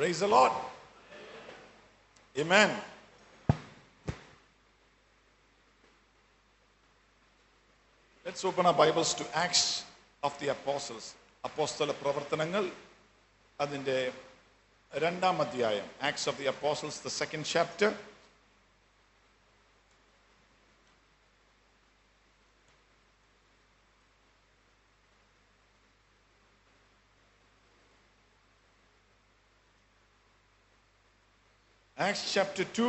Praise the Lord. Amen. Let's open our Bibles to Acts of the Apostles. അപ്പോസ്തല പ്രവർത്തനങ്ങൾ അതിൻ്റെ 2-ാം അധ്യായം. Acts of the Apostles, the 2nd chapter. Acts chapter 2.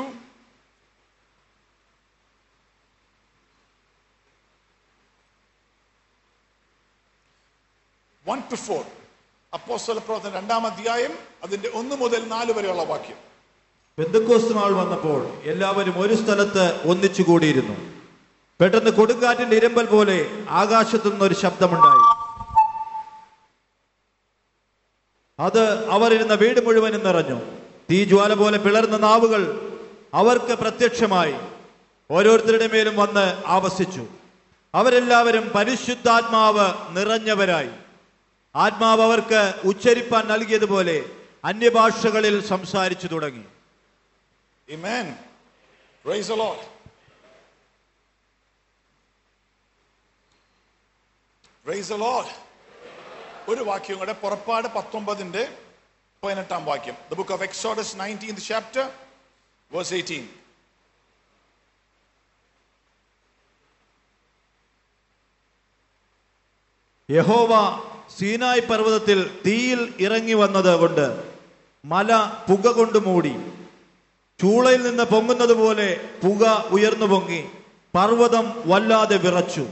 One to 4. അപ്പോസ്തല പ്രവർത്തനം 2-ാം അധ്യായം അതിന്റെ 1 മുതൽ 4 വരെയുള്ള വാക്യം. പെന്തക്കോസ്ത് നാൾ വന്നപ്പോൾ എല്ലാവരും ഒരു സ്ഥലത്ത് ഒന്നിച്ചു കൂടിയിരുന്നു. പെട്ടെന്ന് കൊടുങ്കാറ്റിന്റെ ഇരമ്പൽ പോലെ ആകാശത്തു നിന്നൊരു ശബ്ദമുണ്ടായി. അത് അവർ ഇരുന്ന വീട് മുഴുവനും നിറഞ്ഞു. തീജ്വാല പോലെ പിളർന്ന നാവുകൾ അവർക്ക് പ്രത്യക്ഷമായി ഓരോരുത്തരുടെ മേലും വന്ന് ആവസിച്ചു. അവരെല്ലാവരും പരിശുദ്ധാത്മാവ് നിറഞ്ഞവരായി. ആത്മാവ് അവർക്ക് ഉച്ചരിപ്പാൻ നൽകിയതുപോലെ അന്യഭാഷകളിൽ സംസാരിച്ചു തുടങ്ങി. Amen. Praise the Lord. Praise the Lord. ഒരു വാക്യം കൂടെ, പുറപ്പാട് 19-ന്റെ 18-ാം വാക്യം. The book of Exodus, 19th chapter, verse 18. യഹോവ സീനായ് പർവ്വതത്തിൽ തീയിൽ ഇറങ്ങി വന്നത് കൊണ്ട് മല പുക കൊണ്ട് മൂടി. ചൂളയിൽ നിന്ന് പൊങ്ങുന്നത് പോലെ പുക ഉയർന്നു പൊങ്ങി പർവ്വതം വല്ലാതെ വിറച്ചു.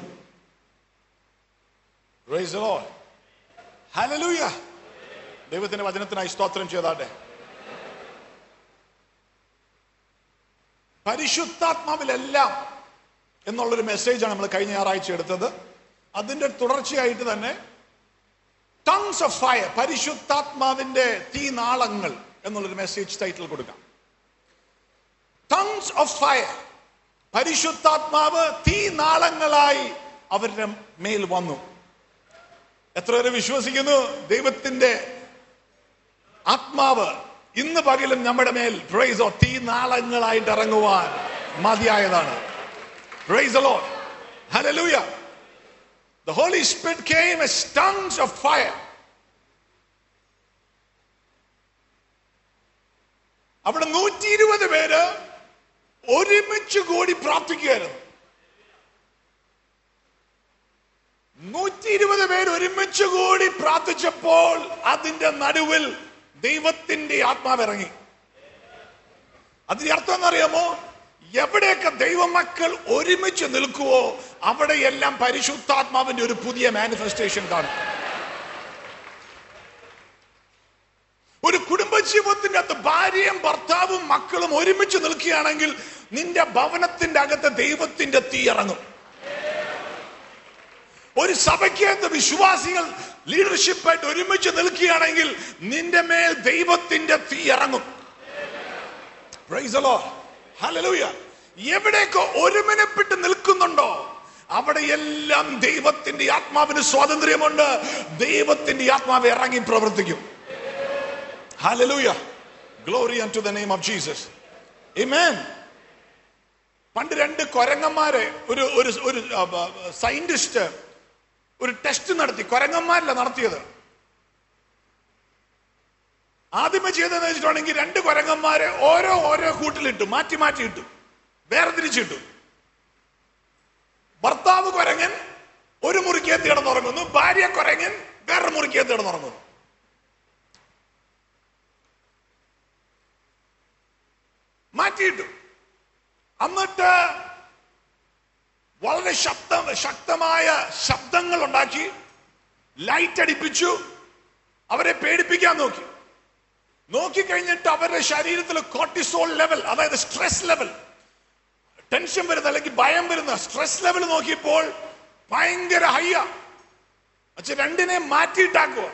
Praise the Lord. Hallelujah. ദൈവത്തിന്റെ വചനത്തിനായി സ്തോത്രം ചെയ്താട്ടെ. പരിശുദ്ധാത്മാവിലെല്ലാം എന്നുള്ളൊരു മെസ്സേജാണ് നമ്മൾ കഴിഞ്ഞ ഞായറാഴ്ച എടുത്തത്. അതിന്റെ തുടർച്ചയായിട്ട് തന്നെ ടങ്സ് ഓഫ് ഫയർ, പരിശുദ്ധാത്മാവിന്റെ തീനാളങ്ങൾ എന്നുള്ളൊരു മെസ്സേജ് ടൈറ്റിൽ കൊടുക്കാം. ടങ്സ് ഓഫ് ഫയർ, പരിശുദ്ധാത്മാവ് തീനാളങ്ങളായി അവരുടെ മേൽ വന്നു. എത്ര പേര് വിശ്വസിക്കുന്നു ദൈവത്തിന്റെ ആത്മാവ് ഇന്ന് പകലും നമ്മുടെ മേൽ പ്രൈസ് തീനാളങ്ങളായിട്ട് ഇറങ്ങുവാൻ മതിയായതാണ്. Praise the Lord. Hallelujah. The Holy Spirit came as tongues of fire. അവിടെ 120 പേര് ഒരുമിച്ച് കൂടി പ്രാർത്ഥിക്കുകയായിരുന്നു. 120 പേര് ഒരുമിച്ച് കൂടി പ്രാർത്ഥിച്ചപ്പോൾ അതിന്റെ നടുവിൽ ദൈവത്തിന്റെ ആത്മാവ് ഇറങ്ങി. അതിന്റെ അർത്ഥം എന്നറിയാമോ? എവിടെയൊക്കെ ദൈവമക്കൾ ഒരുമിച്ച് നിൽക്കുവോ അവിടെയെല്ലാം പരിശുദ്ധാത്മാവിന്റെ ഒരു പുതിയ മാനിഫെസ്റ്റേഷൻ കാണും. ഒരു കുടുംബജീവിതത്തിന്റെ അകത്ത് ഭാര്യയും ഭർത്താവും മക്കളും ഒരുമിച്ച് നിൽക്കുകയാണെങ്കിൽ നിന്റെ ഭവനത്തിന്റെ അകത്ത് ദൈവത്തിന്റെ തീ ഇറങ്ങും. ഒരു സഭയ്ക്കകത്ത് വിശ്വാസികൾ ലീഡർഷിപ്പായിട്ട് ഒരുമിച്ച് നിൽക്കുകയാണെങ്കിൽ നിന്റെ മേൽ ദൈവത്തിന്റെ തീ ഇറങ്ങും. Praise the Lord. Hallelujah. എവിടെയൊക്കെ ഒരുമനപ്പെട്ട് നിൽക്കുന്നുണ്ടോ അവിടെയെല്ലാം ദൈവത്തിന്റെ ആത്മാവിന് സ്വാതന്ത്ര്യമുണ്ട്. ദൈവത്തിന്റെ ആത്മാവ് ഇറങ്ങി പ്രവർത്തിക്കും. Hallelujah. Glory unto the name of Jesus. Amen. പണ്ട് 2 കുരങ്ങന്മാരെ ഒരു സയന്റിസ്റ്റ് ഒരു ടെസ്റ്റ് നടത്തി. കുരങ്ങന്മാരല്ല നടത്തിയത്. ആദ്യമേ ചെയ്തതെന്ന് വെച്ചിട്ടുണ്ടെങ്കിൽ 2 കുരങ്ങന്മാരെ ഓരോ കൂട്ടിലിട്ടു, മാറ്റി മാറ്റി ഇട്ടു, വേർതിരിച്ചിട്ടു. ഭർത്താവ് കുരങ്ങൻ ഒരു മുറിക്കകത്ത് കിടന്നുറങ്ങുന്നു, ഭാര്യ കുരങ്ങൻ വേറെ മുറിക്കകത്ത് കിടന്നുറങ്ങുന്നു. മാറ്റിയിട്ടു. എന്നിട്ട് വളരെ ശക്തമായ ശബ്ദങ്ങൾ ഉണ്ടാക്കി, ലൈറ്റ് അടിപ്പിച്ചു, അവരെ പേടിപ്പിക്കാൻ നോക്കിക്കഴിഞ്ഞിട്ട് അവരുടെ ശരീരത്തിൽ കോർട്ടിസോൾ ലെവൽ, അതായത് സ്ട്രെസ് ലെവൽ, ടെൻഷൻ വരുന്ന അല്ലെങ്കിൽ ഭയം വരുന്ന സ്ട്രെസ് ലെവൽ നോക്കിയപ്പോൾ ഭയങ്കര ഹൈയ. രണ്ടിനെ മാറ്റിയിട്ടാക്കുക.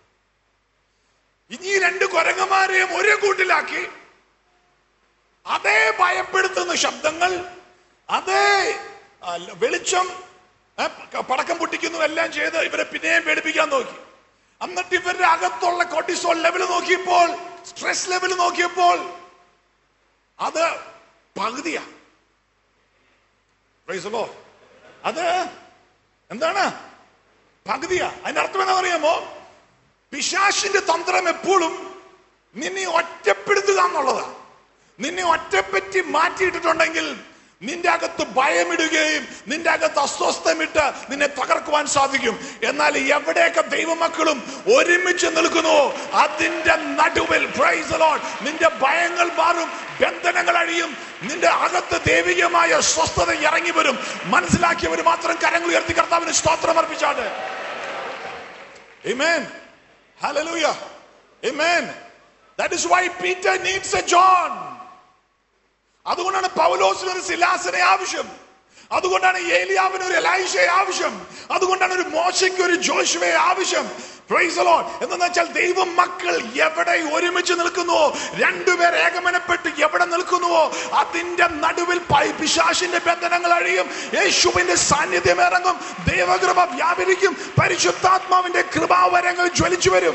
ഇനി 2 കുരങ്ങന്മാരെയും ഒരേ കൂട്ടിലാക്കി അതേ ഭയപ്പെടുത്തുന്ന ശബ്ദങ്ങൾ, അതേ വെളിച്ചം, പടക്കം പൊട്ടിക്കുന്നു എല്ലാം ചെയ്ത് ഇവരെ പിന്നെയും പേടിപ്പിക്കാൻ നോക്കി. എന്നിട്ട് ഇവരുടെ അകത്തുള്ള കോർട്ടിസോൾ ലെവൽ നോക്കിയപ്പോൾ, സ്ട്രെസ് ലെവൽ നോക്കിയപ്പോൾ അത് പകുതിയാ. Price the Lord. അത് എന്താണ്? പകുതിയാ. അതിന്റെ അർത്ഥം എന്താ അറിയാമോ? പിശാചിന്റെ തന്ത്രം എപ്പോഴും നിന്നെ ഒറ്റപ്പെടുത്തുക എന്നുള്ളതാ. നിന്നെ ഒറ്റപ്പറ്റി മാറ്റിയിട്ടിട്ടുണ്ടെങ്കിൽ നിന്റെ അകത്ത് ഭയമിടുകയും നിന്റെ അകത്ത് അസ്വസ്ഥമിട്ട് നിന്നെ തകർക്കുവാൻ സാധിക്കും. എന്നാൽ എവിടെയൊക്കെ ദൈവമക്കളും ഒരുമിച്ച് നിൽക്കുന്നുവോ അതിന്റെ നടുവിൽ, പ്രൈസ് ദി ലോർഡ്, നിന്റെ ഭയങ്ങൾ മാറും, ബന്ധനങ്ങൾ അഴിയും, നിന്റെ അകത്ത് ദൈവികമായ സ്വസ്ഥത ഇറങ്ങി വരും. മനസ്സിലാക്കിയവർ മാത്രം കരങ്ങൾ ഉയർത്തി കർത്താവിന് സ്തോത്രം അർപ്പിച്ചാണ്. Amen. Hallelujah. Amen. That is why Peter needs a John. അതുകൊണ്ടാണ് പൗലോസിന് ഒരു സിലാസിനെ ആവശ്യം. അതുകൊണ്ടാണ് ഏലിയാവിന് ഒരു എലൈഷയെ ആവശ്യം. അതുകൊണ്ടാണ് ഒരു മോശയ്ക്ക് ഒരു ജോഷുവയെ ആവശ്യം. Praise the Lord. എന്ന് വെച്ചാൽ ദൈവ മക്കൾ എവിടെ ഒരുമിച്ച് നിൽക്കുന്നുവോ, രണ്ടുപേർ ഏകമനപ്പെട്ട് എവിടെ നിൽക്കുന്നുവോ അതിന്റെ നടുവിൽ പിശാചിന്റെ ബന്ധനങ്ങൾ അഴിയും, യേശുവിന്റെ സാന്നിധ്യം ഇറങ്ങും, ദൈവകൃപ വ്യാപരിക്കും, പരിശുദ്ധാത്മാവിന്റെ കൃപാവരങ്ങൾ ജ്വലിച്ചു വരും.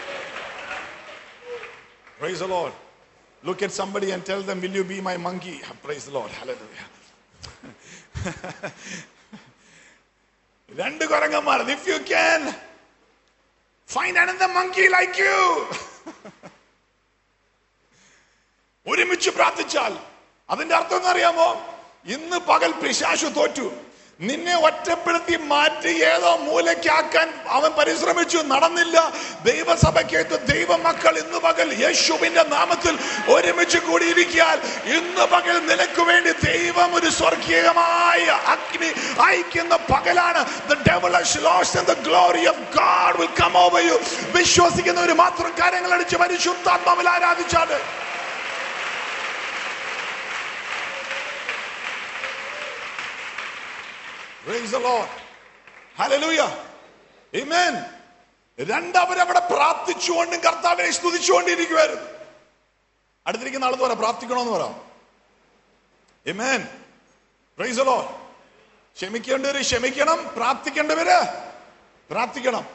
Praise the Lord. Look at somebody and tell them, will you be my monkey? Praise the Lord. Hallelujah. രണ്ട് കുരങ്ങന്മാർ. If you can find another monkey like you. ഒരുമിച്ച് പ്രാർത്ഥിച്ചാൽ അതിന്റെ അർത്ഥം എന്ന് അറിയാമോ? ഇന്ന് പകൽ പിശാചു തോറ്റു. നിന്നെ ഒറ്റപ്പെടുത്തി മാറ്റി ഏതോ മൂലയ്ക്കാക്കാൻ അവൻ പരിശ്രമിച്ചു, നടന്നില്ല. ദൈവസഭയ്ക്കകത്ത് ദൈവമക്കൾ ഇന്ന് പകൽ യേശുവിന്റെ നാമത്തിൽ ഒരുമിച്ച് കൂടിയിരിക്കാൻ ഇന്ന് പകൽ നിനക്ക് വേണ്ടി ദൈവം ഒരു സ്വർഗീയമായ അഗ്നി അയക്കുന്ന പകലാണ്. The devil has lost and the glory of God will come over you. വിശ്വസിക്കുന്നവർ മാത്രം കാര്യങ്ങൾ അടിച്ച് പരിശുദ്ധാത്മാവിൽ ആരാധിച്ചാണ്. Praise the Lord. Hallelujah. Amen. രണ്ടവരവിടെ പ്രാർത്ഥിച്ചുകൊണ്ടും കർത്താവിനെ സ്തുതിച്ചുകൊണ്ടിരിക്കുവായിരുന്നു. അടുത്തിരിക്കുന്ന ആളെന്ന് പറയാം, പ്രാർത്ഥിക്കണമെന്ന് പറയാം. Amen. Praise the Lord. ക്ഷമിക്കേണ്ടവര് ക്ഷമിക്കണം, പ്രാർത്ഥിക്കേണ്ടവര് പ്രാർത്ഥിക്കണം.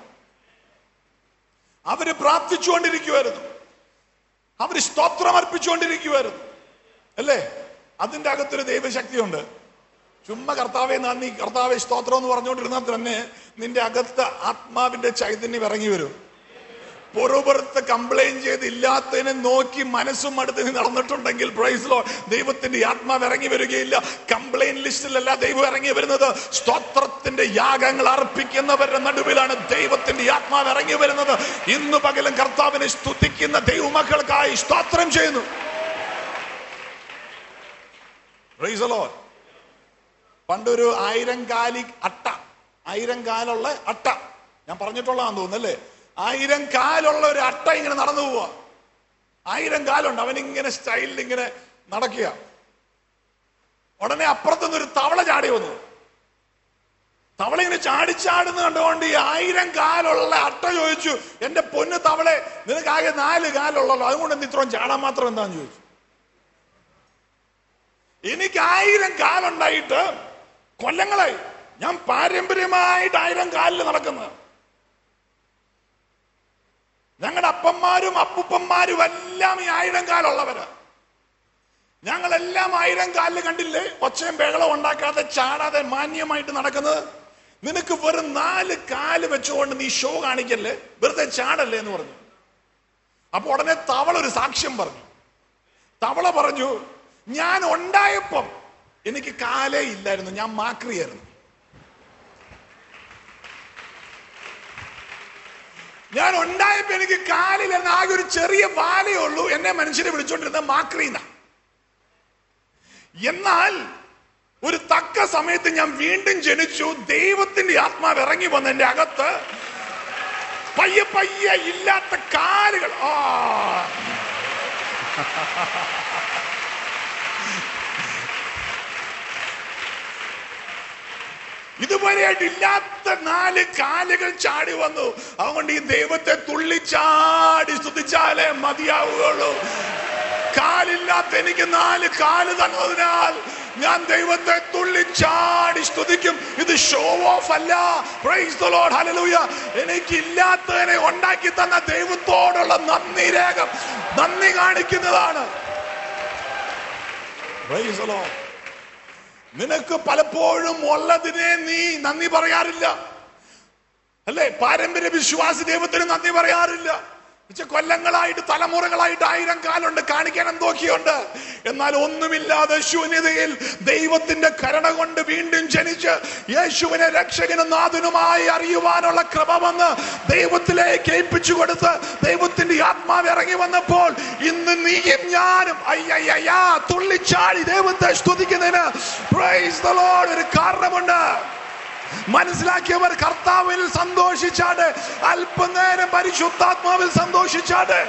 അവര് പ്രാർത്ഥിച്ചുകൊണ്ടിരിക്കുവായിരുന്നു, അവര് സ്തോത്രം അർപ്പിച്ചുകൊണ്ടിരിക്കുവായിരുന്നു, അല്ലേ? അതിന്റെ അകത്തൊരു ദൈവശക്തിയുണ്ട്. ചുമ്മാ കർത്താവെ നന്ദി, കർത്താവെ സ്തോത്രം എന്ന് പറഞ്ഞുകൊണ്ടിരുന്നാൽ തന്നെ നിന്റെ അകത്ത് ആത്മാവിന്റെ ചൈതന്യം ഇറങ്ങി വരും. പുറപുറത്ത് കംപ്ലൈന്റ് ചെയ്ത് ഇല്ലാത്തതിനെ നോക്കി മനസ്സും അടുത്ത് നീ നടന്നിട്ടുണ്ടെങ്കിൽ, പ്രൈസ് ദി ലോർഡ്, ദൈവത്തിന്റെ ആത്മാവ് ഇറങ്ങി വരികയില്ല. കംപ്ലൈന്റ് ലിസ്റ്റിലല്ല ദൈവം ഇറങ്ങി വരുന്നത്. സ്തോത്രത്തിന്റെ യാഗങ്ങൾ അർപ്പിക്കുന്നവരുടെ നടുവിലാണ് ദൈവത്തിന്റെ ആത്മാവ് ഇറങ്ങി വരുന്നത്. ഇന്ന് പകലും കർത്താവിനെ സ്തുതിക്കുന്ന ദൈവമക്കൾക്കായി സ്തോത്രം ചെയ്യുന്നു. Praise the Lord. പണ്ടൊരു 1000 കാലി അട്ട, 1000 കാലുള്ള അട്ട, ഞാൻ പറഞ്ഞിട്ടുള്ളതാന്ന് തോന്നുന്നല്ലേ, 1000 കാലുള്ള ഒരു അട്ട ഇങ്ങനെ നടന്നു പോവാ. 1000 കാലുണ്ട്, അവനിങ്ങനെ സ്റ്റൈലിൽ ഇങ്ങനെ നടക്കുക. ഉടനെ അപ്പുറത്തുനിന്ന് ഒരു തവള ചാടി വന്നു. തവള ഇങ്ങനെ ചാടിച്ചാടുന്ന കണ്ടുകൊണ്ട് ഈ 1000 കാലുള്ള അട്ട ചോദിച്ചു, എന്റെ പൊന്ന് തവളെ, നിനക്ക് ആകെ 4 കാലുള്ളല്ലോ, അതുകൊണ്ട് എന്ത് ഇത്രയും ചാടാൻ മാത്രം എന്താന്ന് ചോദിച്ചു. എനിക്ക് 1000 കാലുണ്ടായിട്ട് കൊല്ലങ്ങളായി, ഞാൻ പാരമ്പര്യമായിട്ട് 1000 കാലിൽ നടക്കുന്നത്. ഞങ്ങളുടെ അപ്പന്മാരും അപ്പൂപ്പന്മാരും എല്ലാം ഈ 1000 കാലുള്ളവരാ. ഞങ്ങളെല്ലാം 1000 കാലിൽ കണ്ടില്ലേ, ഒച്ചയും ബഹളവും ഉണ്ടാക്കാതെ ചാടാതെ മാന്യമായിട്ട് നടക്കുന്നത്. നിനക്ക് വെറും 4 കാല് വെച്ചുകൊണ്ട് നീ ഷോ കാണിക്കല്ലേ, വെറുതെ ചാടല്ലേ എന്ന് പറഞ്ഞു. അപ്പൊ ഉടനെ തവള ഒരു സാക്ഷ്യം പറഞ്ഞു. തവള പറഞ്ഞു, ഞാൻ ഉണ്ടായപ്പം എനിക്ക് കാലേ ഇല്ലായിരുന്നു, ഞാൻ മാക്രിയായിരുന്നു. ഞാൻ ഉണ്ടായപ്പോ എനിക്ക് കാലില്ലെന്ന് ആകെ ഒരു ചെറിയ വാലേ ഉള്ളൂ. എന്നെ മനുഷ്യരെ വിളിച്ചോണ്ടിരുന്ന മാക്രീന. എന്നാൽ ഒരു തക്ക സമയത്ത് ഞാൻ വീണ്ടും ജനിച്ചു. ദൈവത്തിന്റെ ആത്മാവ് ഇറങ്ങി വന്ന് എന്റെ അകത്ത് പയ്യെ പയ്യെ ഇല്ലാത്ത കാലുകൾ, ഇതുവരെയായിട്ട് ഇല്ലാത്ത 4 കാലുകൾ ചാടി വന്നു. അതുകൊണ്ട് ഈ ദൈവത്തെ തുള്ളിച്ചാടി സ്തുതിച്ചാലേ മതിയാവുകയുള്ളൂ. കാലില്ലാത്ത എനിക്ക് 4 കാല് തന്നതിനാൽ ഞാൻ ദൈവത്തെ തുള്ളിച്ചാടി സ്തുതിക്കും. ഇത് ഷോ ഓഫ് അല്ല. Praise the Lord. ഹല്ലേലൂയ. എനിക്കില്ലാത്തതിനെ ഉണ്ടാക്കി തന്ന ദൈവത്തോടുള്ള നന്ദി കാണിക്കുന്നതാണ്. Praise the Lord. നിനക്ക് പലപ്പോഴും ഉള്ളതിനെ നീ നന്ദി പറയാറില്ല, അല്ലേ? പാരമ്പര്യ വിശ്വാസി ദൈവത്തിന് നന്ദി പറയാറില്ല. കൊല്ലങ്ങളായിട്ട് തലമുറകളായിട്ട് 1000 കാലുണ്ട്, കാണിക്കാൻ എന്തൊക്കെയുണ്ട്. എന്നാൽ ഒന്നുമില്ലാതെ ശൂന്യതയിൽ ദൈവത്തിന്റെ കരുണ കൊണ്ട് വീണ്ടും ജനിച്ച് യേശുവിനെ രക്ഷകനും നാഥനുമായി അറിയുവാനുള്ള കൃപ വന്ന് ദൈവത്തിലേക്ക് ഏൽപ്പിച്ചു കൊടുത്ത് ദൈവത്തിന്റെ ആത്മാവ് ഇറങ്ങി വന്നപ്പോൾ ഇന്ന് നീയും ഞാനും അയ്യയ്യാ തുള്ളിച്ചാടി ദൈവത്തെ സ്തുതിക്കുന്നതിന് പ്രൈസ് ദി ലോർഡ് ഒരു കാരണമുണ്ട്. മനസ്സിലാക്കിയവർ കർത്താവിൽ സന്തോഷിച്ചാട്, അല്പനേരം പരിശുദ്ധാത്മാവിൽ സന്തോഷിച്ചാട്.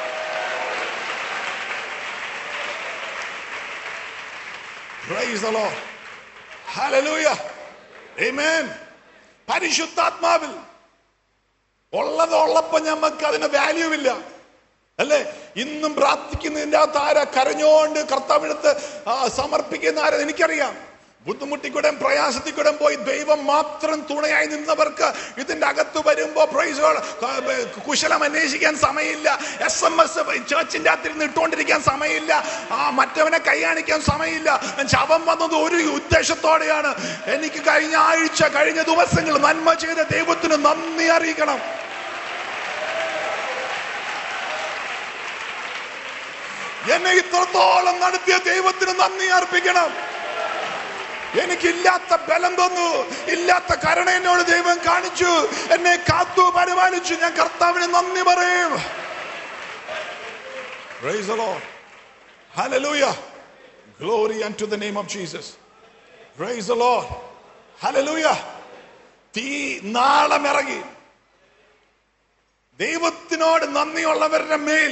Praise the Lord. Hallelujah. Amen. പരിശുദ്ധാത്മാവിൽ ഉള്ളപ്പോ നമുക്ക് അതിന് വാല്യൂ ഇല്ല, അല്ലേ? ഇന്നും പ്രാർത്ഥിക്കുന്നതിന്റെ അകത്ത് ആരാ കരഞ്ഞോണ്ട് കർത്താവിനടുത്ത് സമർപ്പിക്കുന്ന ആരാ എനിക്കറിയാം. ബുദ്ധിമുട്ടിക്കൂടെ പ്രയാസത്തിൽക്കൂടെ പോയി ദൈവം മാത്രം തുണയായി നിന്നവർക്ക് ഇതിന്റെ അകത്ത് വരുമ്പോ കുശലം അന്വേഷിക്കാൻ സമയമില്ല, SMS ചേർച്ചിന്റെ അകത്തിരുന്ന് ഇട്ടുകൊണ്ടിരിക്കാൻ സമയമില്ല, മറ്റവനെ കൈ കാണിക്കാൻ സമയമില്ല. ശവം വന്നത് ഒരു ഉദ്ദേശത്തോടെയാണ്. എനിക്ക് കഴിഞ്ഞ ദിവസങ്ങൾ നന്മ ചെയ്ത ദൈവത്തിന് നന്ദി അറിയിക്കണം. എന്നെ ഇത്രത്തോളം നടത്തിയ ദൈവത്തിന് നന്ദി അർപ്പിക്കണം. എനിക്കില്ലാത്ത ബലം തന്നു, ഇല്ലാത്ത കരുണ എന്നോട് ദൈവം കാണിച്ചു, എന്നെ കാത്തു പരിപാലിച്ചു. ഞാൻ കർത്താവിന് നന്ദി പറയും. Praise the Lord. Hallelujah. Glory unto the name of Jesus. Praise the Lord. Hallelujah. തീ നാളമിറങ്ങി ദൈവത്തിനോട് നന്ദിയുള്ളവരുടെ മേൽ,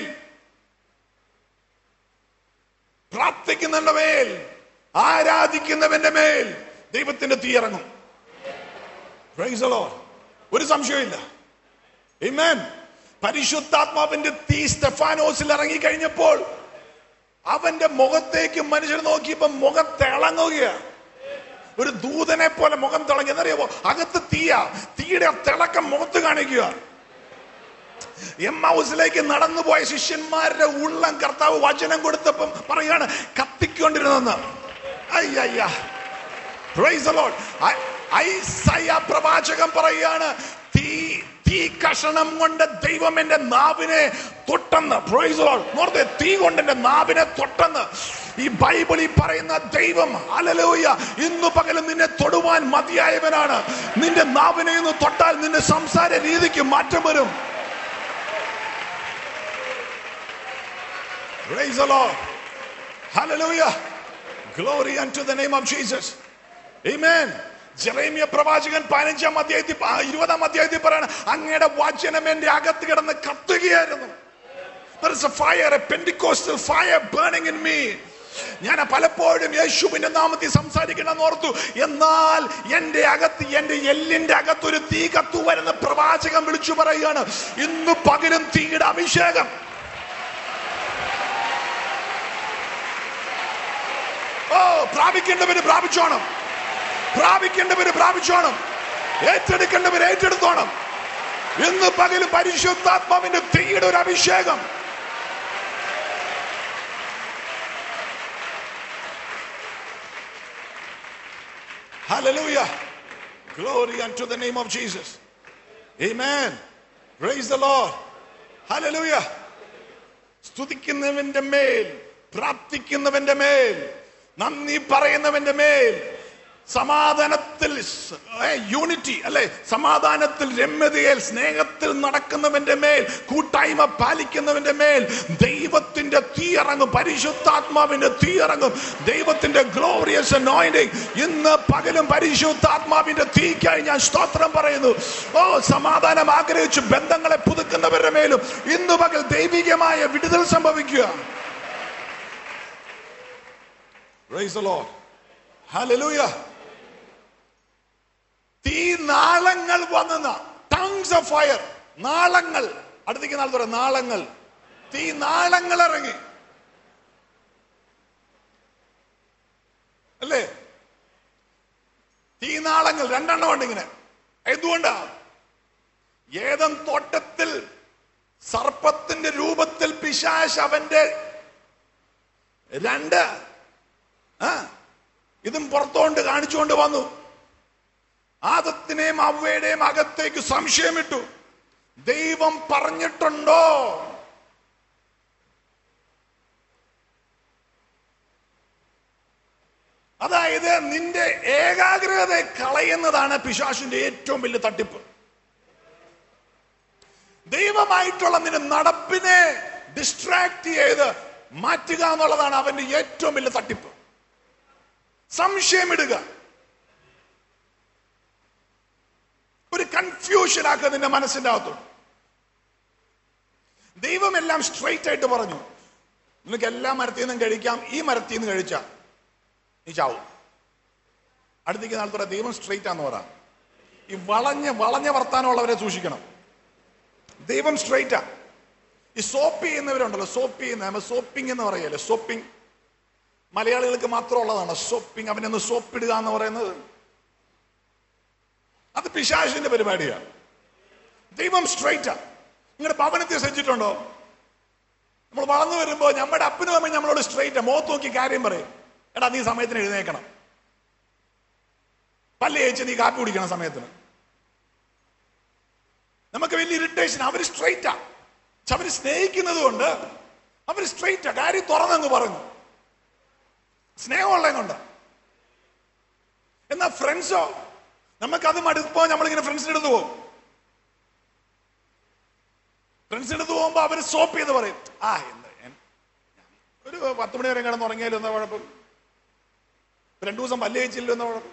പ്രാർത്ഥിക്കുന്നവരുടെ മേൽ, ആരാധിക്കുന്നവന്റെ മേൽ ദൈവത്തിന്റെ തീ ഇറങ്ങും. Praise the Lord. ഒരു സംശയമില്ല. Amen. പരിശുദ്ധാത്മാവിന്റെ തീ സ്തെഫാനോസിൽ ഇറങ്ങി കഴിഞ്ഞപ്പോൾ അവന്റെ മുഖത്തേക്ക് മനുഷ്യർ നോക്കിയപ്പോ മുഖം തിളങ്ങുകയാണ്. ഒരു ദൂതനെ പോലെ മുഖം തിളങ്ങി. എന്നറിയാമോ? അകത്ത് തീയുടെ തിളക്കം മുഖത്ത് കാണിക്കുക. എമ്മൗസിലേക്ക് നടന്നുപോയ ശിഷ്യന്മാരുടെ ഉള്ളം കർത്താവ് വചനം കൊടുത്തപ്പം പറയാണ് കത്തിക്കൊണ്ടിരുന്നെന്ന്. അയ്യ. Praise the Lord. ഐസയ പ്രവാചകൻ പറയാണ് തീ കഷണം കൊണ്ട് ദൈവം എന്റെ നാവിനെ തൊട്ടെന്ന്. Praise the Lord. നോർത്തെ തീ കൊണ്ട് എന്റെ നാവിനെ തൊട്ടെന്ന്. ഈ ബൈബിളിൽ പറയുന്ന ദൈവം ഹല്ലേലൂയ ഇന്നു പകലും നിന്നെ തൊടുവാൻ മതിയായവനാണ്. നിന്റെ നാവിനെ ഇന്ന് തൊട്ടാൽ നിന്റെ സംസാര രീതിക്ക് മാറ്റം വരും. Praise the Lord. Hallelujah. Glory unto the name of Jesus. Amen. Jeremiah പ്രവാചകൻ 15-ാം അധ്യായത്തിൽ 20-ാം അധ്യായത്തിൽ പറയാണ് അങ്ങയുടെ വചനം എന്റെ അകത്ത് കിടന്ന് കത്തുകയായിരുന്നു. There is a fire, a Pentecostal fire burning in me. ഞാൻ പലപ്പോഴും യേശുവിന്റെ നാമത്തിൽ സംസാരിക്കണം ഓർത്തു. എന്നാൽ എന്റെ അകത്ത്, എന്റെ എല്ലിന്റെ അകത്ത് ഒരു തീ കത്തു വരുന്ന പ്രവാചകൻ വിളിച്ചു പറയുകയാണ് ഇന്ന് പകലും തീയുടെ അഭിഷേകം. പ്രാപിക്കേണ്ടവര് പ്രാപിച്ചോണം, പ്രാപിക്കേണ്ടവര് പ്രാപിച്ചോണം, ഏറ്റെടുക്കേണ്ടവര് ഏറ്റെടുത്തോണം. ഇന്ന് പകലും പരിശുദ്ധാത്മാവിന്റെ തീയുടെ ഒരു അഭിഷേകം. Hallelujah. Glory unto the name of Jesus. Amen. Praise the Lord. Hallelujah. സ്തുതിക്കുന്നവന്റെ മേൽ, പ്രാർത്ഥിക്കുന്നവന്റെ മേൽ, നന്ദി പറയുന്നവന്റെ മേൽ, സമാധാനത്തിൽ യൂണിറ്റി അല്ലെ, സമാധാനത്തിൽ രമ്യതയിൽ സ്നേഹത്തിൽ നടക്കുന്നവന്റെ മേൽ, കൂട്ടായ്മ പാലിക്കുന്നവന്റെ മേൽ ദൈവത്തിന്റെ തീ ഇറങ്ങും. പരിശുദ്ധാത്മാവിന്റെ തീ ഇറങ്ങും. ദൈവത്തിന്റെ ഗ്ലോറിയസ് അനോയിന്റിംഗ് ഇന്ന് പകലും പരിശുദ്ധാത്മാവിന്റെ തീക്കായി ഞാൻ സ്തോത്രം പറയുന്നു. സമാധാനം ആഗ്രഹിച്ച് ബന്ധങ്ങളെ പുതുക്കുന്നവരുടെ മേലും ഇന്ന് പകൽ ദൈവികമായ വിടുതൽ സംഭവിക്കുക. Praise the Lord. Hallelujah. തീ നാളങ്ങൾ വന്ന ടങ്സ് ഓഫ് ഫയർ, നാളങ്ങൾ, അടുത്തേക്ക് നാളെ പറയാം, നാളങ്ങൾ, തീ നാളങ്ങൾ ഇറങ്ങി അല്ലേ? തീനാളങ്ങൾ 2 ഉണ്ട് ഇങ്ങനെ. എന്തുകൊണ്ടാ? ഏദൻ തോട്ടത്തിൽ സർപ്പത്തിന്റെ രൂപത്തിൽ പിശാച് അവന്റെ 2 ഇതും പുറത്തോണ്ട് കാണിച്ചുകൊണ്ട് വന്നു. ആദത്തിനെയും അവയുടെയും അകത്തേക്ക് സംശയമിട്ടു. ദൈവം പറഞ്ഞിട്ടുണ്ടോ? അതായത് നിന്റെ ഏകാഗ്രതയെ കളയുന്നതാണ് പിശാചിന്റെ ഏറ്റവും വലിയ തട്ടിപ്പ്. ദൈവമായിട്ടുള്ള നിന്റെ നടപ്പിനെ ഡിസ്ട്രാക്ട് ചെയ്ത് മാറ്റുക എന്നുള്ളതാണ് അവന്റെ ഏറ്റവും വലിയ തട്ടിപ്പ്. സംശയമിടുക, ഒരു കൺഫ്യൂഷൻ ആക്കുക നിന്റെ മനസ്സിന്റെ അകത്തോട്ട്. ദൈവം എല്ലാം സ്ട്രെയിറ്റ് ആയിട്ട് പറഞ്ഞു, നിനക്ക് എല്ലാ മരത്തിൽ നിന്നും കഴിക്കാം, ഈ മരത്തിൽ നിന്ന് കഴിച്ചാ നീ ചാവും. അടുത്തേക്ക് നാളത്തോടെ ദൈവം സ്ട്രെയിറ്റ് ആന്ന് പറ. ഈ വളഞ്ഞ വർത്താനമുള്ളവരെ സൂക്ഷിക്കണം. ദൈവം സ്ട്രെയിറ്റാ. ഈ സോപ്പ് ചെയ്യുന്നവരുണ്ടല്ലോ, സോപ്പിംഗ് എന്ന് പറയല്ലേ, സോപ്പിംഗ് മലയാളികൾക്ക് മാത്രം ഉള്ളതാണ്. സോപ്പിംഗ്, അവനൊന്ന് സോപ്പിടുക എന്ന് പറയുന്നത് അത് പിശാചിന്റെ പരിപാടിയാണ്. ദൈവം സ്ട്രെയിറ്റാ. നിങ്ങളുടെ ഭവനത്തെ ശ്രദ്ധിച്ചിട്ടുണ്ടോ? നമ്മൾ വളർന്നു വരുമ്പോ നമ്മുടെ അപ്പനും അമ്മയും നമ്മളോട് സ്ട്രെയിറ്റാ, മുഖത്ത് നോക്കി കാര്യം പറയും. എടാ നീ സമയത്തിന് എഴുന്നേക്കണം, പല്ല് തേച്ച് നീ കാപ്പി കുടിക്കണം സമയത്തിന്. നമുക്ക് വലിയ ഇറിറ്റേഷൻ. അവര് സ്ട്രെയിറ്റാ. അവര് സ്നേഹിക്കുന്നത് കൊണ്ട് അവര് സ്ട്രെയിറ്റാ, കാര്യം തുറന്നങ്ങ് പറഞ്ഞു, സ്നേഹമുള്ള കൊണ്ട്. എന്നാ ഫ്രണ്ട്സോ, നമുക്കത് മടുപ്പോ നമ്മളിങ്ങനെ ഫ്രണ്ട്സിന്റെ അടുത്ത് പോകും. ഫ്രണ്ട്സിന്റെ അടുത്ത് പോകുമ്പോ അവര് സോപ്പ് ചെയ്ത് പറയും, ഒരു 10 മണി വരെ കിടന്ന് ഉറങ്ങിയാലും എന്താ കുഴപ്പം, 2 ദിവസം പല്ല് കഴിച്ചില്ലോ എന്താ കുഴപ്പം.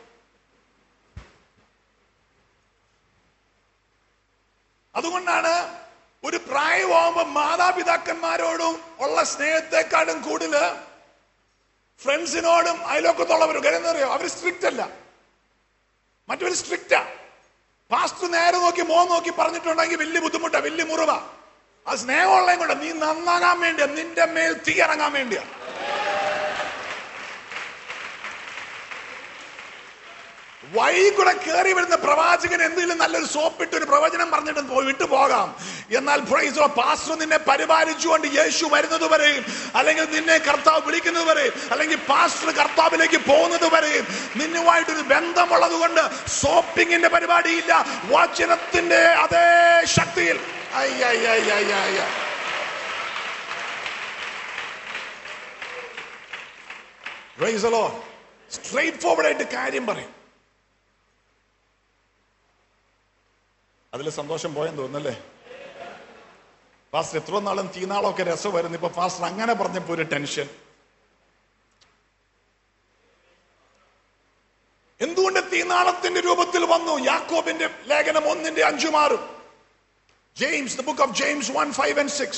അതുകൊണ്ടാണ് ഒരു പ്രായമാകുമ്പോ മാതാപിതാക്കന്മാരോടും ഉള്ള സ്നേഹത്തെക്കാളും കൂടുതൽ ഫ്രണ്ട്സിനോടും അയലോക്കത്തുള്ളവരും. കാര്യം എന്താ അറിയോ? അവർ സ്ട്രിക്റ്റ് അല്ല, മറ്റൊരു സ്ട്രിക്റ്റാ. പാസ്റ്റർ നേരെ നോക്കി മോൻ നോക്കി പറഞ്ഞിട്ടുണ്ടെങ്കിൽ വലിയ ബുദ്ധിമുട്ടാ, വലിയ മുറിവാ. ആ സ്നേഹമുള്ളതും കൊണ്ട് നീ നന്നാകാൻ വേണ്ടിയാ, നിന്റെ മേൽ തീ ഇറങ്ങാൻ വേണ്ടിയാ. വഴി കൂടെ കയറി വരുന്ന പ്രവാചകൻ എന്തെങ്കിലും നല്ലൊരു സോപ്പിട്ട് ഒരു പ്രവചനം പറഞ്ഞിട്ട് വിട്ടു പോകാം. എന്നാൽ പാസ്റ്റർ നിന്നെ പരിപാലിച്ചുകൊണ്ട് യേശു വരുന്നത് വരെയും, അല്ലെങ്കിൽ നിന്നെ കർത്താവ് വിളിക്കുന്നത് വരെയും, അല്ലെങ്കിൽ പാസ്റ്റർ കർത്താവിലേക്ക് പോകുന്നത് വരെയും നിന്നുമായിട്ടൊരു ബന്ധമുള്ളത് കൊണ്ട് സോപ്പിങ്ങിന്റെ പരിപാടിയില്ല. വചനത്തിന്റെ അതേ ശക്തിയിൽ സ്ട്രെയിറ്റ് ഫോർവേഡ് ആയിട്ട് കാര്യം പറയും. അതിൽ സന്തോഷം പോയെന്ന് തോന്നുന്നല്ലേ? ഫാസ്റ്റർ എത്ര നാളും തീനാളൊക്കെ രസമായിരുന്നു, ഇപ്പൊ ഫാസ്റ്റർ അങ്ങനെ പറഞ്ഞപ്പോ ഒരു ടെൻഷൻ. എന്തുകൊണ്ട് തീനാളത്തിന്റെ രൂപത്തിൽ വന്നു? യാക്കോബിന്റെ ലേഖനം 1:5-6. James, the book of James 1:5-6.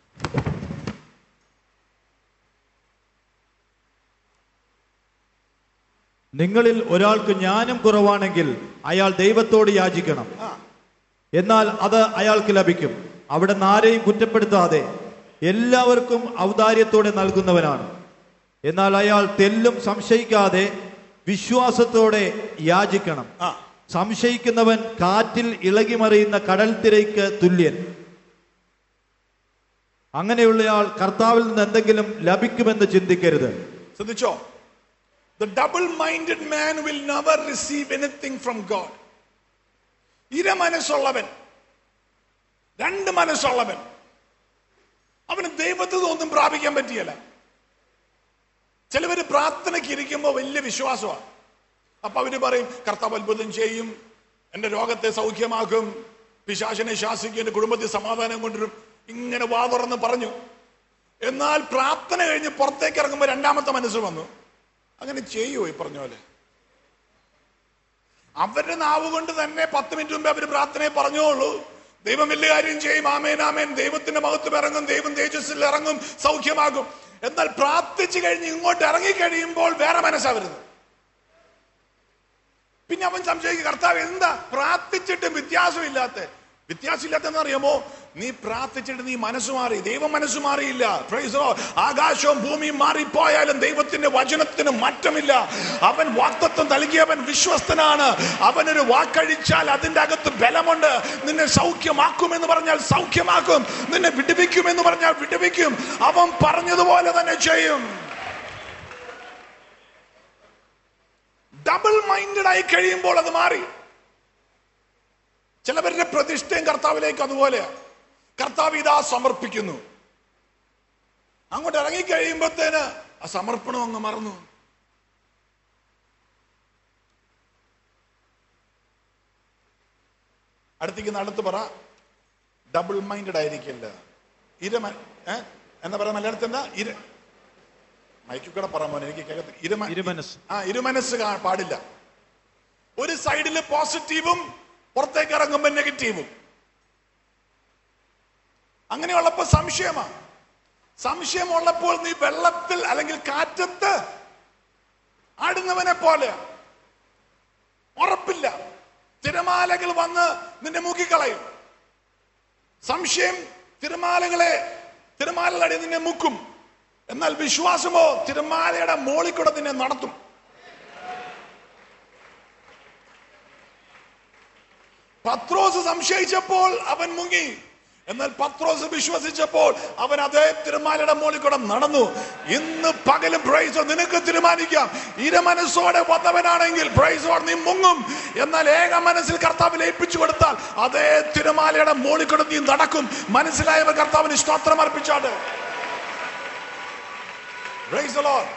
നിങ്ങളിൽ ഒരാൾക്ക് ജ്ഞാനം കുറവാണെങ്കിൽ അയാൾ ദൈവത്തോട് യാചിക്കണം, എന്നാൽ അത് അയാൾക്ക് ലഭിക്കും. അവിടെ ആരെയും കുറ്റപ്പെടുത്താതെ എല്ലാവർക്കും ഔദാര്യത്തോടെ നൽകുന്നവനാണ്. എന്നാൽ അയാൾ തെല്ലും സംശയിക്കാതെ വിശ്വാസത്തോടെ യാചിക്കണം. സംശയിക്കുന്നവൻ കാറ്റിൽ ഇളകിമറിയുന്ന കടൽ തിരയ്ക്ക് തുല്യൻ. അങ്ങനെയുള്ളയാൾ കർത്താവിൽ നിന്ന് എന്തെങ്കിലും ലഭിക്കുമെന്ന് ചിന്തിക്കരുത്. ശ്രദ്ധിച്ചോ? The double-minded man will never receive anything from God. മനസ്സുള്ളവൻ, 2 മനസ്സുള്ളവൻ, അവന് ദൈവത്തിൽ ഒന്നും പ്രാപിക്കാൻ പറ്റിയല്ല. ചിലവര് പ്രാർത്ഥനയ്ക്ക് ഇരിക്കുമ്പോ വലിയ വിശ്വാസമാണ്. അപ്പൊ അവര് പറയും കർത്താവ് അത്ഭുതം ചെയ്യും, എന്റെ രോഗത്തെ സൗഖ്യമാക്കും, പിശാചിനെ ശാസിക്കും, എന്റെ കുടുംബത്തിൽ സമാധാനം കൊണ്ടുവരും, ഇങ്ങനെ വാ തുറന്ന് പറഞ്ഞു. എന്നാൽ പ്രാർത്ഥന കഴിഞ്ഞ് പുറത്തേക്ക് ഇറങ്ങുമ്പോ 2ാമത്തെ മനസ്സ് വന്നു. അങ്ങനെ ചെയ്യുമോ ഈ പറഞ്ഞ പോലെ? അവരുടെ നാവ് കൊണ്ട് തന്നെ 10 മിനിറ്റ് മുമ്പേ അവര് പ്രാർത്ഥനയെ പറഞ്ഞോളൂ, ദൈവം വലിയ കാര്യം ചെയ്യും, ആമേൻ ആമേൻ, ദൈവത്തിന്റെ മഹത്വം ഇറങ്ങും, ദൈവം തേജസ്സിൽ ഇറങ്ങും, സൗഖ്യമാകും. എന്നാൽ പ്രാർത്ഥിച്ചു കഴിഞ്ഞ് ഇങ്ങോട്ട് ഇറങ്ങി കഴിയുമ്പോൾ വേറെ മനസ്സാ വരുന്നത്. പിന്നെ അവൻ സംശയിക്കും, കർത്താവ് എന്താ പ്രാർത്ഥിച്ചിട്ടും വ്യത്യാസമില്ലാത്ത? വ്യത്യാസമില്ലാത്തെന്ന് അറിയാമോ? നീ പ്രാർത്ഥിച്ചിട്ട് നീ മനസ്സ് മാറി, ദൈവം മനസ്സ് മാറിയില്ല. Praise the Lord. ആകാശവും ഭൂമിയും മാറിപ്പോയാലും ദൈവത്തിന്റെ വചനത്തിന് മാറ്റമില്ല. അവൻ വാഗ്ദത്തം നൽകിയവൻ വിശ്വസ്തനാണ്. അവനൊരു വാക്കഴിച്ചാൽ അതിന്റെ അകത്ത് ബലമുണ്ട്. നിന്നെ സൗഖ്യമാക്കുമെന്ന് പറഞ്ഞാൽ സൗഖ്യമാക്കും, നിന്നെ വിടുവിക്കുമെന്ന് പറഞ്ഞാൽ വിടുവിക്കും. അവൻ പറഞ്ഞതുപോലെ തന്നെ ചെയ്യും. ഡബിൾ മൈൻഡഡ് ആയി കഴിയുമ്പോൾ അത് മാറി. ചിലവരുടെ പ്രതിഷ്ഠയും കർത്താവിലേക്ക് അതുപോലെയാ. കർത്താവ് ഇതാ സമർപ്പിക്കുന്നു, അങ്ങോട്ട് ഇറങ്ങിക്കഴിയുമ്പോഴത്തേന് ആ സമർപ്പണം അങ്ങ് മറന്നു. അടുത്ത് പറ, ഡബിൾ മൈൻഡഡ് ആയിരിക്കില്ല. എന്താ പറയാ മലയാളത്തിൽ എന്താ? മൈക്കിൽ കൂടെ പറ മോനെ, എനിക്ക് ഇരുമനസ് പാടില്ല. ഒരു സൈഡില് പോസിറ്റീവും പുറത്തേക്ക് ഇറങ്ങുമ്പോൾ നെഗറ്റീവും. അങ്ങനെയുള്ളപ്പോ സംശയമാണ്. സംശയമുള്ളപ്പോൾ നീ വെള്ളത്തിൽ അല്ലെങ്കിൽ കാറ്റത്ത് ആടുന്നവനെ പോലെ, ഉറപ്പില്ല. തിരമാലകൾ വന്ന് നിന്നെ മുക്കിക്കളയും. സംശയം തിരമാലകളടി നിന്നെ മുക്കും. എന്നാൽ വിശ്വാസമോ തിരമാലയുടെ മോളിൽ കൂടെ നിന്നെ നടത്തും. പത്രോസ് സംശയിച്ചപ്പോൾ അവൻ മുങ്ങി. എന്നാൽ പത്രോസ് വിശ്വസിച്ചപ്പോൾ അവൻ അതേ തിരുമാലയുടെ മുകളിൽ കൂടെ നടന്നു. ഇന്ന് പകലും പ്രൈസോ നിനക്ക് തീരുമാനിക്കാം. ഇരമനസ്സോടെ വന്നവനാണെങ്കിൽ പ്രൈസോ നീ മുങ്ങും. എന്നാൽ ഏക മനസ്സിൽ കർത്താവിൽ ഏൽപ്പിച്ചു കൊടുത്താൽ അതേ തിരുമാലയുടെ മുകളിൽ കൂടെ നീ നടക്കും. മനസ്സിലായവർ കർത്താവിന് സ്തോത്രം അർപ്പിച്ചാട്ട്. Price the Lord.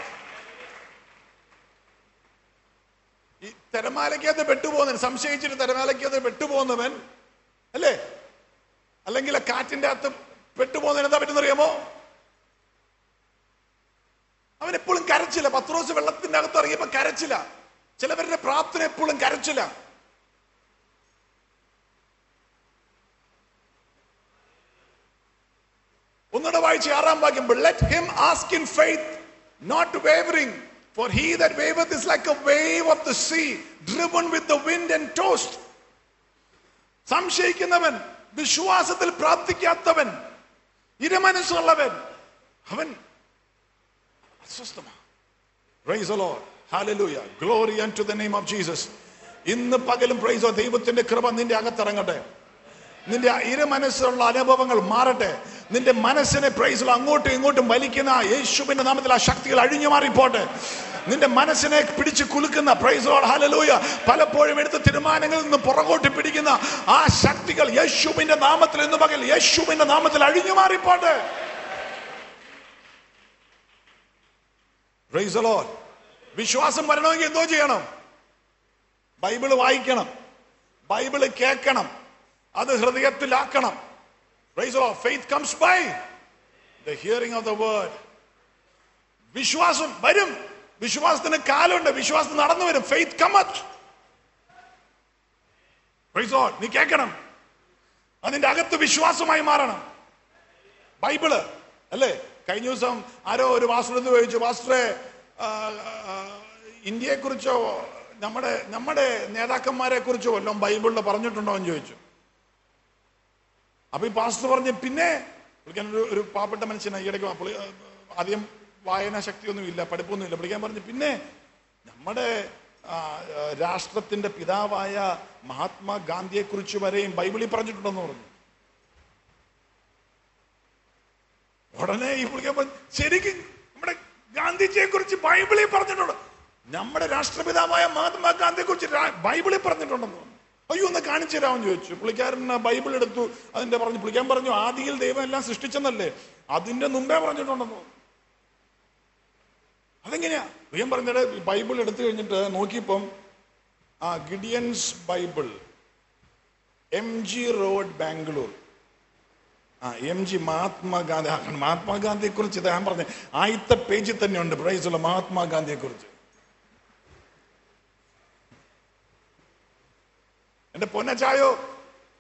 ഈ തിരമാലയ്ക്കകത്ത് പെട്ടുപോകുന്നവൻ, സംശയിച്ചിട്ട് തിരമാലയ്ക്കകത്ത് പെട്ടുപോകുന്നവൻ അല്ലേ, അല്ലെങ്കിൽ കാറ്റിന്റെ അകത്ത് പെട്ടുപോകുന്നതിന് എന്താ പറ്റുന്നറിയാമോ? അവൻ എപ്പോഴും കരച്ചില്ല. പത്രോസ് വെള്ളത്തിന്റെ അകത്ത് ഇറങ്ങിയപ്പോ കരച്ചില്ല. ചിലവരുടെ പ്രാർത്ഥന എപ്പോഴും കരച്ചില്ല. ഒന്നുകൂടെ വായിച്ച് 6-ാം വാക്യം. Let him ask in faith, not wavering, for he that waveth is like a wave of the sea, driven with the wind and tossed. സംശയിക്കുന്നവൻ, വിശ്വാസത്തിൽ പ്രാർത്ഥിക്കാത്തവൻ, ഇരുമനസ്സുള്ളവൻ, അവൻ അസ്വസ്ഥമാണ്. Praise the Lord. Hallelujah. Glory unto the name of Jesus. ഇന്ന് പകലും price the Lord. ദൈവത്തിന്റെ കൃപ നിന്റെ അകത്തിറങ്ങട്ടെ. നിന്റെ ഇരുമനസ്സുള്ള അനുഭവങ്ങൾ മാറട്ടെ. നിന്റെ മനസ്സിനെ പ്രൈസ് അങ്ങോട്ടും ഇങ്ങോട്ടും വലിക്കുന്ന യേശുവിന്റെ നാമത്തിൽ ആ ശക്തികൾ അഴിഞ്ഞു മാറിപ്പോട്ടെ. നിന്റെ മനസ്സിനെ പിടിച്ച് കുലുക്കുന്ന പ്രൈസ് ദി ലോർഡ് ഹല്ലേലൂയ, പലപ്പോഴും എടുത്ത തീരുമാനങ്ങളിൽ നിന്ന് പുറകോട്ട് പിടിക്കുന്ന ആ ശക്തികൾ യേശുവിന്റെ നാമത്തിൽ ഇന്ന് പകൽ യേശുവിന്റെ നാമത്തിൽ അഴിഞ്ഞു മാറിപ്പോട്ടെ. Price the Lord. വിശ്വാസം വരണമെങ്കിൽ എന്തോ ചെയ്യണം? ബൈബിള് വായിക്കണം, ബൈബിള് കേൾക്കണം, അത് ഹൃദയത്തിലാക്കണം. Praise the Lord. Faith comes by the hearing of the word. വിശ്വാസം വരും. വിശ്വാസത്തിന് കാലുണ്ട്. വിശ്വാസം നടന്നു വരും. Faith cometh. Praise the Lord. നീ കേൾക്കണം, അതിന്റെ അകത്ത് വിശ്വാസമായി മാറണം. ബൈബിള് അല്ലേ? കഴിഞ്ഞ ദിവസം ആരോ ഒരു വാസ്തുവിനോട് ചോദിച്ചു, വാസ്തുവേ ഇന്ത്യയെ കുറിച്ചോ നമ്മുടെ നേതാക്കന്മാരെ കുറിച്ചോ വല്ലതും ബൈബിളിൽ പറഞ്ഞിട്ടുണ്ടോ എന്ന് ചോദിച്ചു. അപ്പൊ ഈ പാസ്റ്റർ പറഞ്ഞു, പിന്നെ ഒരു പാവപ്പെട്ട മനുഷ്യനാണ്, ഈയിടയ്ക്ക് അധികം വായനാ ശക്തിയൊന്നും ഇല്ല, പഠിപ്പൊന്നും ഇല്ല. പുള്ളിക്കാൻ പറഞ്ഞു, പിന്നെ നമ്മുടെ രാഷ്ട്രത്തിന്റെ പിതാവായ മഹാത്മാഗാന്ധിയെ കുറിച്ച് വരെയും ബൈബിളിൽ പറഞ്ഞിട്ടുണ്ടെന്ന് പറഞ്ഞു. ഉടനെ ഈ പുള്ളിക്കാൻ പറഞ്ഞു, ശരിക്കും നമ്മുടെ ഗാന്ധിജിയെ കുറിച്ച് ബൈബിളിൽ പറഞ്ഞിട്ടുണ്ട്. നമ്മുടെ രാഷ്ട്രപിതാവായ മഹാത്മാഗാന്ധിയെ കുറിച്ച് ബൈബിളിൽ പറഞ്ഞിട്ടുണ്ടെന്ന് പറഞ്ഞു. അയ്യോ ഒന്ന് കാണിച്ചു തരാമെന്ന് ചോദിച്ചു. പുള്ളിക്കാരൻ ബൈബിൾ എടുത്തു, അതിന്റെ പറഞ്ഞു. പുള്ളിക്കാൻ പറഞ്ഞു, ആദിയിൽ ദൈവം എല്ലാം സൃഷ്ടിച്ചെന്നല്ലേ, അതിന്റെ മുമ്പേ പറഞ്ഞിട്ടുണ്ടെന്ന്. അതെങ്ങനെയാ? പുള്ളിക്കാൻ പറഞ്ഞിട്ട് ബൈബിൾ എടുത്തു കഴിഞ്ഞിട്ട് നോക്കിയപ്പം Gideons Bible, MG road, Bangalore. MG മഹാത്മാഗാന്ധിയെ കുറിച്ച് ഞാൻ പറഞ്ഞു ആദ്യത്തെ പേജിൽ തന്നെ ഉണ്ട് പ്രൈസുള്ള മഹാത്മാഗാന്ധിയെ കുറിച്ച്. എന്റെ പൊന്നച്ചായോ,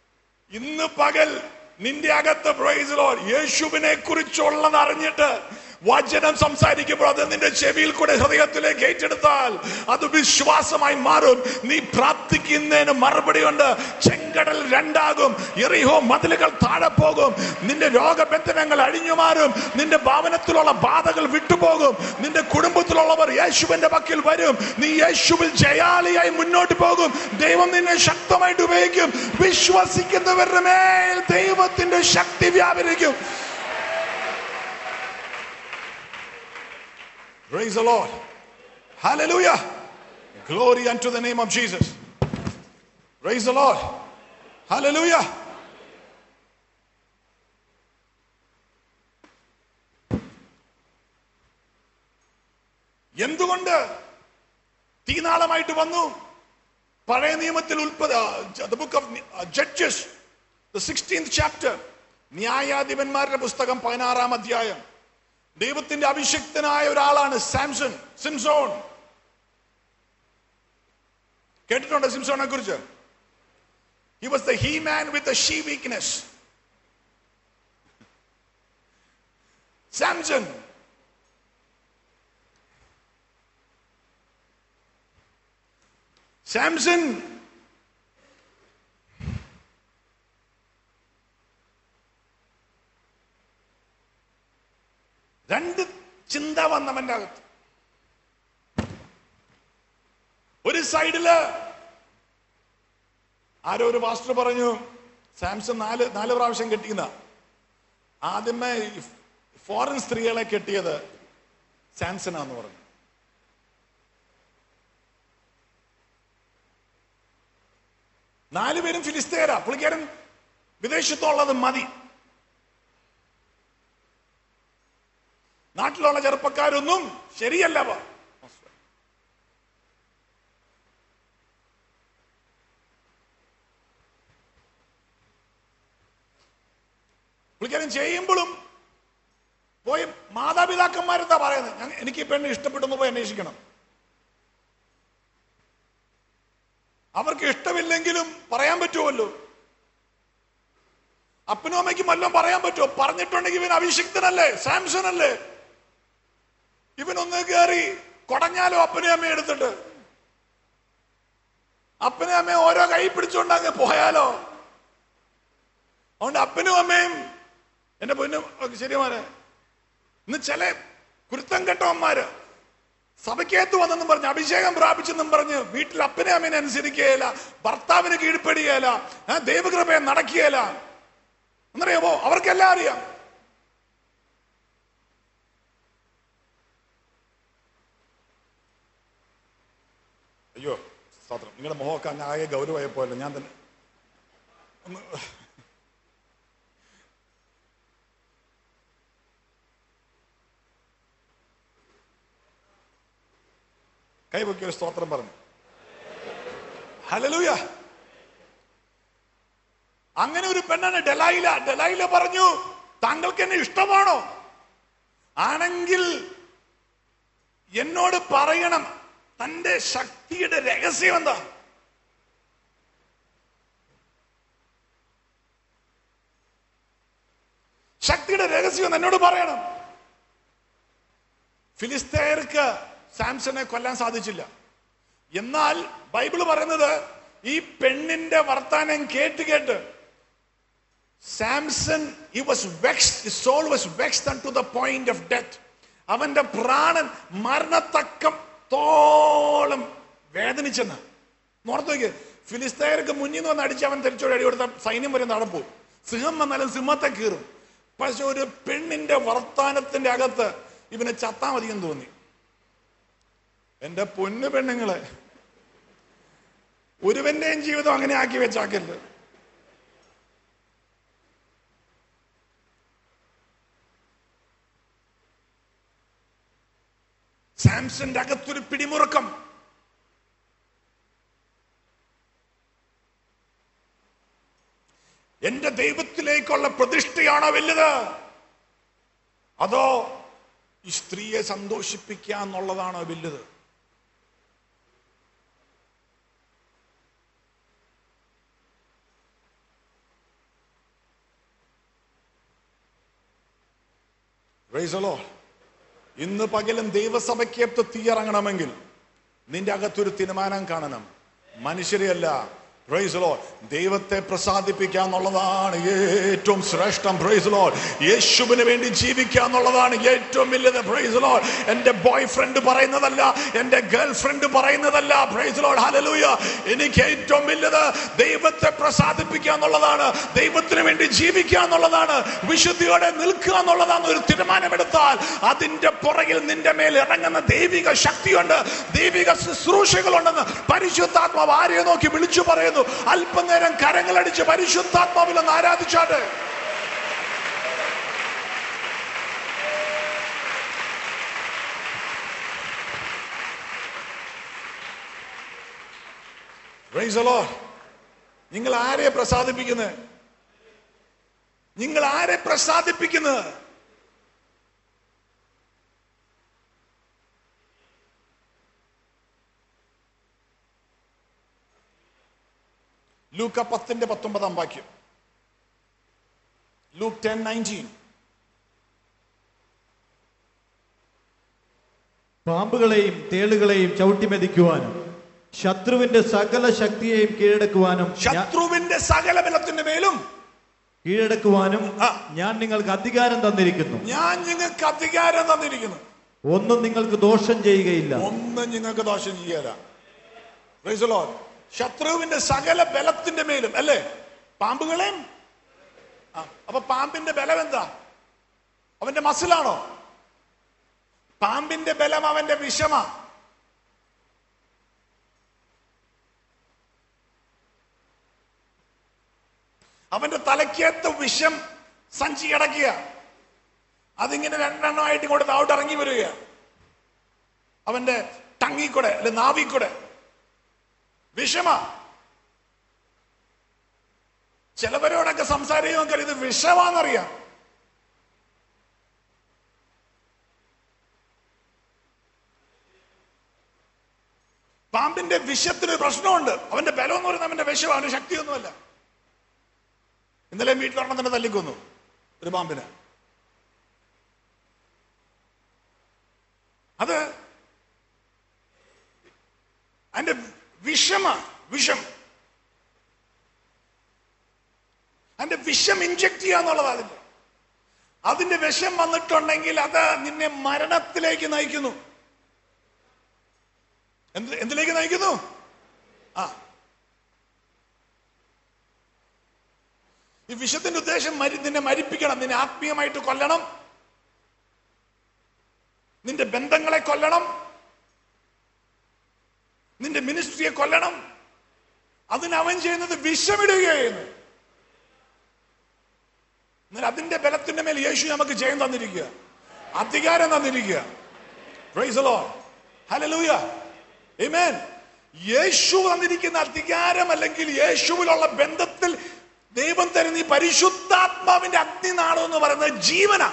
ഇന്ന് പകൽ നിന്റെ അകത്ത് പ്രൈസ് ദി ലോർഡ് യേശുവിനെ കുറിച്ചുള്ളത് അറിഞ്ഞിട്ട് വചനം സംസാരിക്കുമ്പോൾ അത് നിന്റെ ചെവിയിൽ കൂടെ ഹൃദയത്തിലേക്ക് ഏറ്റെടുത്താൽ അത് വിശ്വാസമായി മാറും. നീ പ്രാർത്ഥിക്കുന്നതിന് മറുപടി ഉണ്ട്. ചെങ്കടൽ രണ്ടാകും, യെരിഹോ മതിലുകൾ താഴെ പോകും, നിന്റെ രോഗബന്ധനങ്ങൾ അഴിഞ്ഞു മാറും, നിന്റെ ഭവനത്തിലുള്ള ബാധകൾ വിട്ടുപോകും, നിന്റെ കുടുംബത്തിലുള്ളവർ യേശുവിന്റെ പക്കൽ വരും, നീ യേശുവിൽ ജയാളിയായി മുന്നോട്ട് പോകും. ദൈവം നിന്നെ ശക്തമായിട്ട് ഉപയോഗിക്കും. വിശ്വസിക്കുന്നവരുടെ മേൽ ദൈവത്തിന്റെ ശക്തി വ്യാപരിക്കും. Praise the Lord. Hallelujah. Glory unto the name of Jesus. Praise the Lord. Hallelujah. എന്തുകൊണ്ട് തീനാളമായിട്ട് വന്നു? പഴയ നിയമത്തിൽ the book of Judges, the 16th chapter, ന്യായാധിപന്മാരുടെ പുസ്തകം 16-ാം അധ്യായം. ദൈവത്തിന്റെ അഭിഷിക്തനായ ഒരാളാണ് സിംസോൺ. കേട്ടിട്ടുണ്ടോ സിംസോനെ കുറിച്ച്? He was the he-man with the she weakness. Samson. രണ്ട് ചിന്ത വന്നവന്റെ അകത്ത്. ഒരു സൈഡില് ആരോ ഒരു പാസ്റ്റർ പറഞ്ഞു, സാംസൺ നാല് പ്രാവശ്യം കെട്ടിയെന്ന. ആദ്യമേ ഫോറിൻ സ്ത്രീകളെ കെട്ടിയത് സാംസനാന്ന് പറഞ്ഞു. നാലുപേരും ഫിലിസ്തീയരാ. പുള്ളിക്കാരൻ വിദേശത്തുള്ളത് മതി. നാട്ടിലുള്ള ചെറുപ്പക്കാരൊന്നും ശരിയല്ല. പുള്ളിക്കാരൻ ചെയ്യുമ്പോഴും പോയി മാതാപിതാക്കന്മാരെന്താ പറയുന്നത്? എനിക്ക് ഈ പെണ്ണ് ഇഷ്ടപ്പെട്ടെന്ന് പോയി അന്വേഷിക്കണം. അവർക്ക് ഇഷ്ടമില്ലെങ്കിലും പറയാൻ പറ്റുമല്ലോ. അപ്പനും അമ്മയ്ക്കും വല്ലതും പറയാൻ പറ്റുമോ? പറഞ്ഞിട്ടുണ്ടെങ്കിൽ ഇവൻ അഭിഷിക്തനല്ലേ, സാംസൺ അല്ലേ? ഇവനൊന്ന് കയറി കൊടഞ്ഞാലോ അപ്പനെ അമ്മയെ എടുത്തിട്ട്? അപ്പനെ അമ്മയെ ഓരോ കൈ പിടിച്ചുകൊണ്ടങ്ങ് പോയാലോ? അതുകൊണ്ട് അപ്പനും അമ്മയും എന്റെ പൊന്നും ശരിമാരെ, ഇന്ന് ചില കുരുത്തം കെട്ടവന്മാര് സഭയ്ക്കകത്ത് വന്നെന്നും പറഞ്ഞ് അഭിഷേകം പ്രാപിച്ചെന്നും പറഞ്ഞ് വീട്ടിൽ അപ്പനെ അമ്മേനെ അനുസരിക്കുകയില്ല, ഭർത്താവിന് കീഴ്പ്പെടുകയില്ല, ദൈവകൃപയെ നടക്കുകയില്ല. എന്നറിയാമോ? അവർക്കെല്ലാം അറിയാം. അയ്യോ സ്തോത്രം, നിങ്ങളുടെ മുഖമൊക്കെ അങ്ങ് ആകെ ഗൗരവമായപ്പോയല്ലോ. ഞാൻ തന്നെ ഒന്ന് കൈപൊക്കി ഒരു സ്തോത്രം പറഞ്ഞു. ഹല്ലേലൂയ. അങ്ങനെ ഒരു പെണ്ണാണ് ഡെലൈല. ഡെലൈല പറഞ്ഞു, താങ്കൾക്ക് എന്നെ ഇഷ്ടമാണോ? ആണെങ്കിൽ എന്നോട് പറയണം, തന്റെ ശക്തിയുടെ രഹസ്യം എന്താ? ശക്തിയുടെ രഹസ്യം എന്നോട് പറയണം. ഫിലിസ്തീയർക്ക് സാംസനെ കൊല്ലാൻ സാധിച്ചില്ല. എന്നാൽ ബൈബിള് പറയുന്നത് ഈ പെണ്ണിന്റെ വർത്താനം കേട്ട് Samson he was vexed, his soul was vexed unto the point of death. അവന്റെ പ്രാണൻ മരണത്തക്കത്തോളം വേദനിച്ചെന്ന് ഓർത്ത് നോക്കിയേ. ഫിലിസ്തീയർക്ക് മുന്നിൽ നിന്ന് വന്ന് അടിച്ച് അവൻ തിരിച്ചോടി അടി കൊടുത്ത സൈന്യം വരെ നടപ്പോ. സിംഹം വന്നാലും സിംഹത്തെ കീറും. പക്ഷെ ഒരു പെണ്ണിന്റെ വർത്താനത്തിന്റെ അകത്ത് ഇവനെ ചത്താ മതിയെന്ന് തോന്നി. എന്റെ പൊന്നു പെണ്ണുങ്ങളെ, ഒരുവന്റെയും ജീവിതം അങ്ങനെ ആക്കി വെച്ചാക്കരുത്. സാംസന്റെ അകത്തൊരു പിടിമുറുക്കം. എന്റെ ദൈവത്തിലേക്കുള്ള പ്രതിഷ്ഠയാണോ വലുത്, അതോ ഈ സ്ത്രീയെ സന്തോഷിപ്പിക്കുക എന്നുള്ളതാണോ വലുത്? Praise the Lord. ഇന്ന് പകലും ദൈവസഭയ്ക്കകത്ത് തീയിറങ്ങണമെങ്കിൽ നിന്റെ അകത്തൊരു തീരുമാനം കാണണം. മനുഷ്യരെയല്ല, പ്രൈസ് ദി ലോർഡ്, ദൈവത്തെ പ്രസാദിപ്പിക്കുക എന്നുള്ളതാണ് ഏറ്റവും ശ്രേഷ്ഠം. പ്രൈസ് ദി ലോർഡ്, യേശുവിന് വേണ്ടി ജീവിക്കുക എന്നുള്ളതാണ് ഏറ്റവും വലുത്. പ്രൈസ് ദി ലോർഡ്, എൻ്റെ ബോയ് ഫ്രണ്ട് പറയുന്നതല്ല, എൻ്റെ ഗേൾ ഫ്രണ്ട് പറയുന്നതല്ല. Praise the Lord, hallelujah. എനിക്ക് ഏറ്റവും വലുത് ദൈവത്തെ പ്രസാദിപ്പിക്കുക എന്നുള്ളതാണ്, ദൈവത്തിന് വേണ്ടി ജീവിക്കുക എന്നുള്ളതാണ്, വിശുദ്ധിയോടെ നിൽക്കുക എന്നുള്ളതാണ്. ഒരു തീരുമാനമെടുത്താൽ അതിന്റെ പുറകിൽ നിന്റെ മേൽ ഇറങ്ങുന്ന ദൈവിക ശക്തിയുണ്ട്, ദൈവിക ശുശ്രൂഷകളുണ്ടെന്ന് പരിശുദ്ധാത്മാവ് ആരെയോ നോക്കി വിളിച്ചു പറയുന്നു. അല്പനേരം കരങ്ങളടിച്ച് പരിശുദ്ധാത്മാവിൽ ഒന്ന് ആരാധിച്ചാട്ടെ. Praise the Lord. നിങ്ങൾ ആരെ പ്രസാദിപ്പിക്കുന്നത്? നിങ്ങൾ ആരെ പ്രസാദിപ്പിക്കുന്നത്? ലൂക്ക 10:19 വാക്യം. ലൂക്ക് 10:19. പാമ്പുകളെയും തേളുകളെയും ചവിട്ടിമെതിക്കുവാനും ശത്രുവിന്റെ സകല ശക്തിയെയും കീഴടക്കുവാനും ശത്രുവിന്റെ സകല ബലത്തിന്റെ മേലും കീഴടക്കുവാനും ഞാൻ നിങ്ങൾക്ക് അധികാരം തന്നിരിക്കുന്നു. ഞാൻ നിങ്ങൾക്ക് അധികാരം തന്നിരിക്കുന്നു. ഒന്നും നിങ്ങൾക്ക് ദോഷം ചെയ്യുകയില്ല. ഒന്നും നിങ്ങൾക്ക് ദോഷം ചെയ്യല. Price the Lord. ശത്രുവിന്റെ സകല ബലത്തിന്റെ മേലും, അല്ലേ? പാമ്പുകളെയും. അപ്പൊ പാമ്പിന്റെ ബലം എന്താ? അവന്റെ മസിലാണോ? പാമ്പിന്റെ ബലം അവന്റെ വിഷമാ. അവന്റെ തലയ്ക്കകത്ത് വിഷം സഞ്ചി കിടക്കുക. അതിങ്ങനെ രണ്ടെണ്ണമായിട്ട് ഇങ്ങോട്ട് താഴോട്ട് ഇറങ്ങി വരിക. അവന്റെ ടങ്ങിക്കൂടെ അല്ലെ നാവിക്കൂടെ വിഷമാ. ചിലവരോടൊക്കെ സംസാരിക്കാൻ നമുക്കറിയാം ഇത് വിഷമാണെന്നറിയാം. പാമ്പിന്റെ വിഷത്തിനൊരു പ്രശ്നമുണ്ട്. അവന്റെ ബലം എന്ന് പറയുന്നത് അവന്റെ വിഷം, അവന്റെ ശക്തിയൊന്നുമല്ല. ഇന്നലെ വീട്ടിലൊരെണ്ണം തന്നെ തല്ലിക്കൊന്നു ഒരു പാമ്പിന്. അത് അതിന്റെ വിഷമാണ്. വിഷം, അതിന്റെ വിഷം ഇഞ്ചക്ട് ചെയ്യാന്നുള്ളതാണ്. അതിന്റെ വിഷം വന്നിട്ടുണ്ടെങ്കിൽ അത് നിന്നെ മരണത്തിലേക്ക് നയിക്കുന്നു. എന്തിലേക്ക് നയിക്കുന്നു? ഈ വിഷത്തിന്റെ ഉദ്ദേശം നിന്നെ മരിപ്പിക്കണം, നിന്നെ ആത്മീയമായിട്ട് കൊല്ലണം, നിന്റെ ബന്ധങ്ങളെ കൊല്ലണം, നിന്റെ മിനിസ്ട്രിയെ കൊല്ലണം. അതിന് അവൻ ചെയ്യുന്നത് വിഷമിടുകയാണ്. എന്നാൽ അതിന്റെ ബലത്തിന്റെ മേൽ യേശു നമുക്ക് ജയം തന്നിരിക്കുക, അധികാരം തന്നിരിക്കുക. Praise the Lord, hallelujah, amen. യേശു തന്നിരിക്കുന്ന അധികാരം അല്ലെങ്കിൽ യേശുവിലുള്ള ബന്ധത്തിൽ ദൈവം തരുന്ന ഈ പരിശുദ്ധാത്മാവിന്റെ അഗ്നിനാളം എന്ന് പറയുന്നത് ജീവനാ.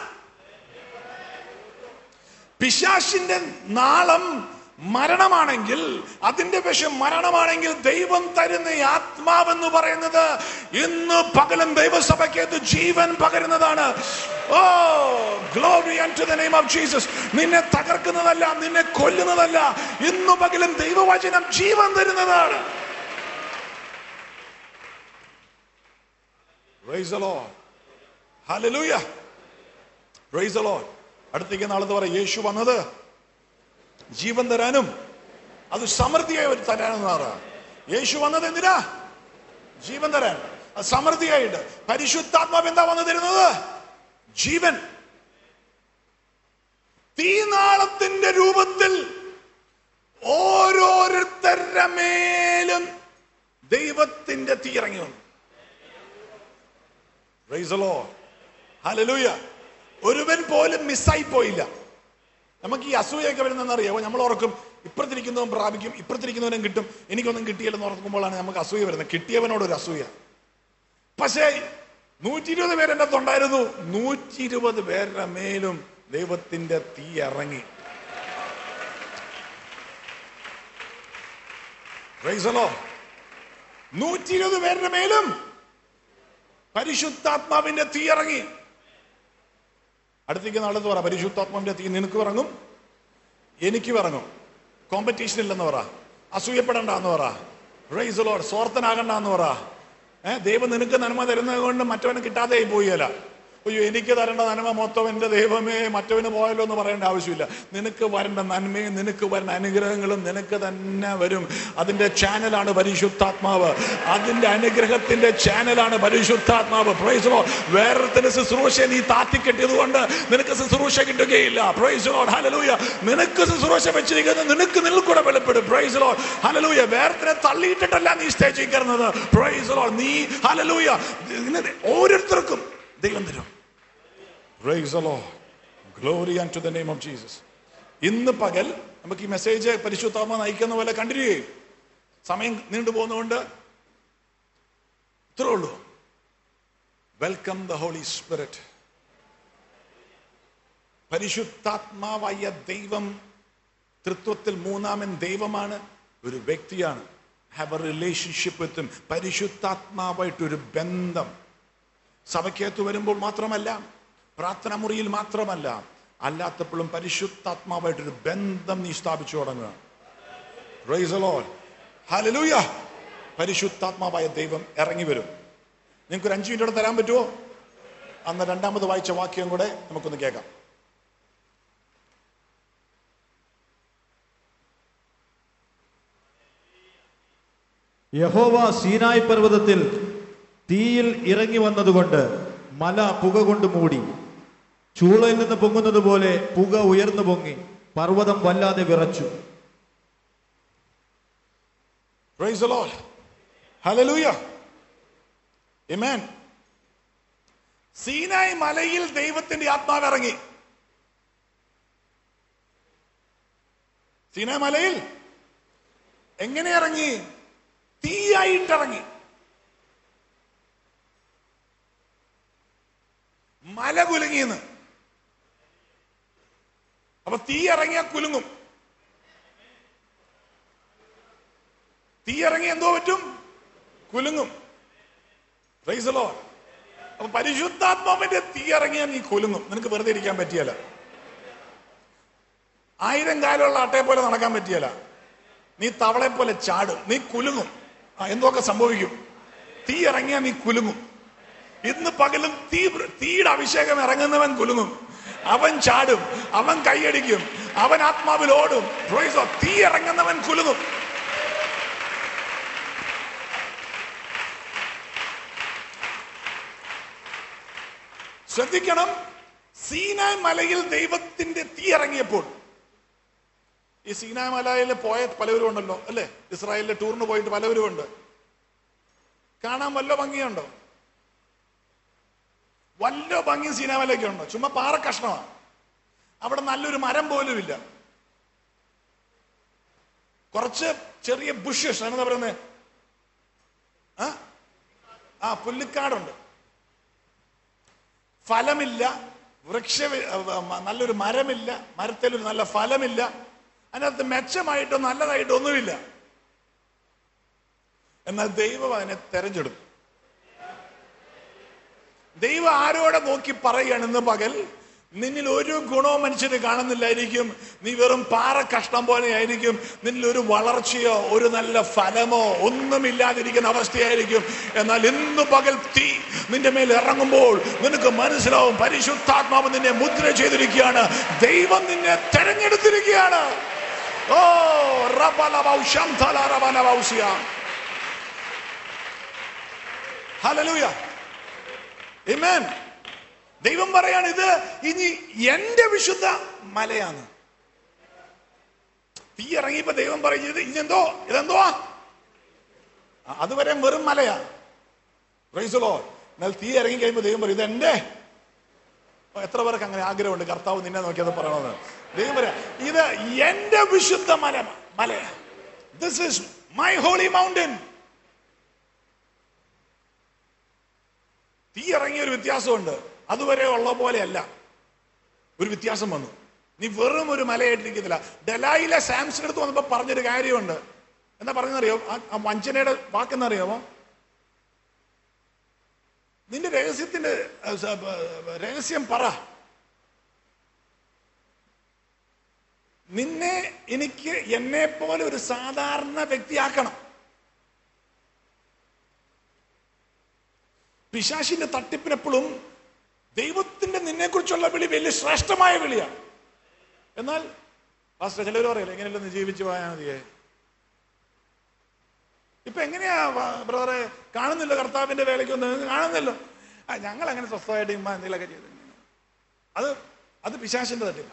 പിശാചിന്റെ നാളം മരണമാണെങ്കിൽ, അതിന്റെ വിഷം മരണമാണെങ്കിൽ, ദൈവം തരുന്ന ഈ ആത്മാവെന്ന് പറയുന്നത് ഇന്ന് പകലും ദൈവസഭയ്ക്കകത്ത് ജീവൻ പകരുന്നതാണ്. Oh, glory unto the name of Jesus. നിന്നെ തകർക്കുന്നതല്ല, നിന്നെ കൊല്ലുന്നതല്ല. ഇന്ന് പകലും ദൈവവചനം ജീവൻ തരുന്നതാണ്. Praise the Lord. Hallelujah. Praise the Lord. അടുത്തേക്ക് നാളത്തെ പറ, യേശു വന്നത് ജീവൻ തരാനും അത് സമൃദ്ധിയായി തരാനെന്ന് പറയാം. യേശു വന്നത് എന്തിനാ? ജീവൻ തരാൻ, അത് സമൃദ്ധിയായിട്ട്. പരിശുദ്ധാത്മാവ് എന്താ വന്നു തരുന്നത്? ജീവൻ. തീനാളത്തിന്റെ രൂപത്തിൽ ഓരോരുത്തരുടെ മേലും ദൈവത്തിന്റെ തീ ഇറങ്ങി വന്നു. Praise the Lord. Hallelujah. ഒരുവൻ പോലും മിസ്സായി പോയില്ല. നമുക്ക് ഈ അസൂയൊക്കെ വരുന്നതെന്നറിയാമോ? നമ്മൾ ഓർക്കും ഇപ്പുറത്തിരിക്കുന്നവൻ പ്രാപിക്കും, ഇപ്പുറത്തിരിക്കുന്നവനും കിട്ടും, എനിക്കൊന്നും കിട്ടിയില്ലെന്ന് ഓർക്കുമ്പോഴാണ് നമുക്ക് അസൂയ വരുന്നത്. കിട്ടിയവനോടൊരു അസൂയ. പക്ഷേ 120 പേരെൻ്റെ അടുത്തുണ്ടായിരുന്നു. 120 പേരുടെ മേലും ദൈവത്തിന്റെ തീ ഇറങ്ങി. Praise the Lord. 120 പേരുടെ മേലും പരിശുദ്ധാത്മാവിന്റെ തീ ഇറങ്ങി. അടുത്തേക്ക് നാളെന്ന് പറ, പരിശുദ്ധാത്മാവിന്റെ തീ നിനക്ക് ഇറങ്ങും, എനിക്ക് ഇറങ്ങും. കോമ്പറ്റീഷൻ ഇല്ലെന്ന് പറ, അസൂയപ്പെടണ്ട എന്ന് പറ, പ്രൈസ് ദി ലോർഡ്, സ്വാർത്ഥനാകണ്ട എന്ന് പറ. ദൈവം നിനക്ക് നന്മ തരുന്നത് കൊണ്ട് മറ്റവന് കിട്ടാതെ പോയല്ല. അയ്യോ എനിക്ക് തരേണ്ട നന്മ മൊത്തം എൻ്റെ ദൈവമേ മറ്റവന് പോയല്ലോ എന്ന് പറയേണ്ട ആവശ്യമില്ല. നിനക്ക് വരേണ്ട നന്മയും നിനക്ക് വരുന്ന അനുഗ്രഹങ്ങളും നിനക്ക് തന്നെ വരും. അതിന്റെ ചാനലാണ് പരിശുദ്ധാത്മാവ്, അതിന്റെ അനുഗ്രഹത്തിന്റെ ചാനലാണ് പരിശുദ്ധാത്മാവ്. Price the Lord. വേറൊരുത്തന്റെ ശുശ്രൂഷ നീ താത്തിക്കെട്ടിയത് കൊണ്ട് നിനക്ക് ശുശ്രൂഷ കിട്ടുകയില്ല. Praise the Lord. ഹല്ലേലൂയ. നിനക്ക് ശുശ്രൂഷ വെച്ചിരിക്കുന്നത് നിനക്ക് കൂടെ വെളിപ്പെടും. Praise the Lord. ഹല്ലേലൂയ. വേറൊരുത്തനെ തള്ളിയിട്ടിട്ടല്ല നീ സ്റ്റേജിൽ കയറുന്നത്. Praise the Lord. നീ ഹല്ലേലൂയ ഓരോരുത്തർക്കും ദൈവം തരും. Praise the Lord. Glory unto the name of Jesus. ഇന്ന് പകൽ നമുക്ക് ഈ മെസ്സേജ് പരിശുദ്ധാത്മാവ് നയിക്കുന്ന പോലെ കണ്ടിന്യൂ ചെയ്യും. സമയം നീണ്ടുപോകുന്നതുകൊണ്ട് ഇത്രേ ഉള്ളൂ. Welcome the Holy Spirit. പരിശുദ്ധാത്മാവായ ദൈവം തൃത്വത്തിൽ മൂന്നാമൻ ദൈവമാണ്, ഒരു വ്യക്തിയാണ്. Have a relationship with him. പരിശുദ്ധാത്മാവായിട്ടൊരു ബന്ധം സഭയ്ക്കകത്ത് വരുമ്പോൾ മാത്രമല്ല, പ്രാർത്ഥന മുറിയിൽ മാത്രമല്ല, അല്ലാത്തപ്പോഴും പരിശുദ്ധാത്മാവായിട്ടൊരു ബന്ധം നീ സ്ഥാപിച്ചു തുടങ്ങുക. Praise the Lord. ഹല്ലേലൂയ. പരിശുദ്ധാത്മാവായ ദൈവം ഇറങ്ങി വരും. നിങ്ങൾക്കൊരു 5 മിനിറ്റ് തരാൻ പറ്റുമോ? അന്ന് രണ്ടാമത് വായിച്ച വാക്യം കൂടെ നമുക്കൊന്ന് കേൾക്കാം. യഹോവ സീനായി പർവ്വതത്തിൽ തീയിൽ ഇറങ്ങി വന്നതുകൊണ്ട് മല പുക കൊണ്ട് മൂടി. ചൂളയിൽ നിന്ന് പൊങ്ങുന്നത് പോലെ പുക ഉയർന്നു പൊങ്ങി, പർവ്വതം വല്ലാതെ വിറച്ചു. Praise the Lord. Hallelujah. Amen. സീനായി മലയിൽ ദൈവത്തിന്റെ ആത്മാവ് ഇറങ്ങി. സീനായി മലയിൽ എങ്ങനെ ഇറങ്ങി? തീയായിട്ടിറങ്ങി. മല കുലുങ്ങിന്ന്. അപ്പൊ തീ ഇറങ്ങിയ കുലുങ്ങും. തീ ഇറങ്ങി എന്തോ പറ്റും? കുലുങ്ങും. Praise the Lord. അപ്പൊ പരിശുദ്ധാത്മാവിന്റെ തീ ഇറങ്ങിയാൽ നീ കുലുങ്ങും. നിനക്ക് വെറുതെ ഇരിക്കാൻ പറ്റിയല്ല. 1000 കാലുള്ള ആട്ടയെ പോലെ നടക്കാൻ പറ്റിയല്ല. നീ തവളെ പോലെ ചാടും, നീ കുലുങ്ങും. എന്തൊക്കെ സംഭവിക്കും? തീ ഇറങ്ങിയാൽ നീ കുലുങ്ങും. ഇന്ന് പകലും തീയുടെ അഭിഷേകം ഇറങ്ങുന്നവൻ കുലുങ്ങും. അവൻ ചാടും, അവൻ കൈയടിക്കും, അവൻ ആത്മാവിൽ ഓടും. തീ ഇറങ്ങുന്നവൻ കുലുങ്ങും. ശ്രദ്ധിക്കണം. സീനായ് മലയിൽ ദൈവത്തിന്റെ തീ ഇറങ്ങിയപ്പോൾ, ഈ സീനായ് മലയിൽ പോയ പലവരും ഉണ്ടല്ലോ അല്ലെ? ഇസ്രായേലിലെ ടൂറിന് പോയിട്ട് പലവരും ഉണ്ട്. കാണാൻ വല്ല ഭംഗിയുണ്ടോ? വല്ല ഭംഗി സീനാമലയൊക്കെ ഉണ്ടോ? ചുമ്മാ പാറ കഷ്ണമാണ്. അവിടെ നല്ലൊരു മരം പോലും ഇല്ല. കുറച്ച് ചെറിയ ബുഷസ്, എന്താ പറയുന്നത്, പുല്ലിക്കാടുണ്ട്. ഫലമില്ല, നല്ലൊരു മരമില്ല, മരത്തിലൊരു നല്ല ഫലമില്ല, അതിനകത്ത് മെച്ചമായിട്ടോ നല്ലതായിട്ടോ ഒന്നുമില്ല. എന്നാൽ ദൈവം അതിനെ തെരഞ്ഞെടുത്തു. ദൈവം ആരോടെ നോക്കി പറയുകയാണെന്ന് പകൽ, നിന്നിൽ ഒരു ഗുണവും മനുഷ്യന് കാണുന്നില്ലായിരിക്കും. നീ വെറും പാറ കഷ്ണം പോലെ ആയിരിക്കും. നിന്നിൽ ഒരു വളർച്ചയോ ഒരു നല്ല ഫലമോ ഒന്നുമില്ലാതിരിക്കുന്ന അവസ്ഥയായിരിക്കും. എന്നാൽ ഇന്ന് പകൽ തീ നിന്റെ മേൽ ഇറങ്ങുമ്പോൾ നിനക്ക് മനസ്സിലാവും, പരിശുദ്ധാത്മാവ് നിന്നെ മുദ്ര ചെയ്തിരിക്കുകയാണ്. ദൈവം നിന്നെ തെരഞ്ഞെടുത്തിരിക്കുകയാണ്. ഓ ഹല്ലേലൂയ. ആമേൻ. ദൈവം പറയാണ്, ഇത് ഇനി എന്റെ വിശുദ്ധ മലയാണ്. തീ ഇറങ്ങിയപ്പോ ദൈവം പറയുന്നത് ഇതെന്തോ അതുവരെ വെറും മലയാ. Price the Lord. എന്നാൽ തീ ഇറങ്ങി കഴിയുമ്പോ ദൈവം പറയും, ഇത് എന്റെ. എത്ര പേർക്ക് അങ്ങനെ ആഗ്രഹമുണ്ട് കർത്താവ് നിന്നെ നോക്കിയത് പറയണമെന്ന്? ദൈവം പറയാ, ഇത് എന്റെ വിശുദ്ധ മലയാ. This is my holy mountain. തീ ഇറങ്ങിയ ഒരു വ്യത്യാസമുണ്ട്. അതുവരെ ഉള്ള പോലെയല്ല, ഒരു വ്യത്യാസം വന്നു. നീ വെറും ഒരു മലയായിട്ടിരിക്കത്തില്ല. ഡെലായിലെ സാംസൺ അടുത്ത് വന്നപ്പോ പറഞ്ഞൊരു കാര്യമുണ്ട്. എന്താ പറഞ്ഞറിയോ? ആ വഞ്ചനയുടെ വാക്കെന്നറിയാമോ? നിന്റെ രഹസ്യം പറ. നിന്നെ എനിക്ക് എന്നെ പോലെ ഒരു സാധാരണ വ്യക്തിയാക്കണം. പിശാചിന്റെ തട്ടിപ്പിനെപ്പോഴും ദൈവത്തിന്റെ നിന്നെ കുറിച്ചുള്ള വിളി വലിയ ശ്രേഷ്ഠമായ വിളിയാണ്. എന്നാൽ പാസ്റ്റർ ചിലവർ പറയില്ല, എങ്ങനെയല്ല ജീവിച്ചു പോയാൽ മതിയേ. ഇപ്പൊ എങ്ങനെയാ ബ്രദറെ കാണുന്നില്ല, കർത്താവിന്റെ വേലയ്ക്കൊന്നും കാണുന്നില്ലോ. ഞങ്ങൾ അങ്ങനെ സ്വസ്ഥമായിട്ട് ഇമ്മ എന്തെങ്കിലുമൊക്കെ ചെയ്ത്, അത് പിശാചിന്റെ തട്ടിപ്പ.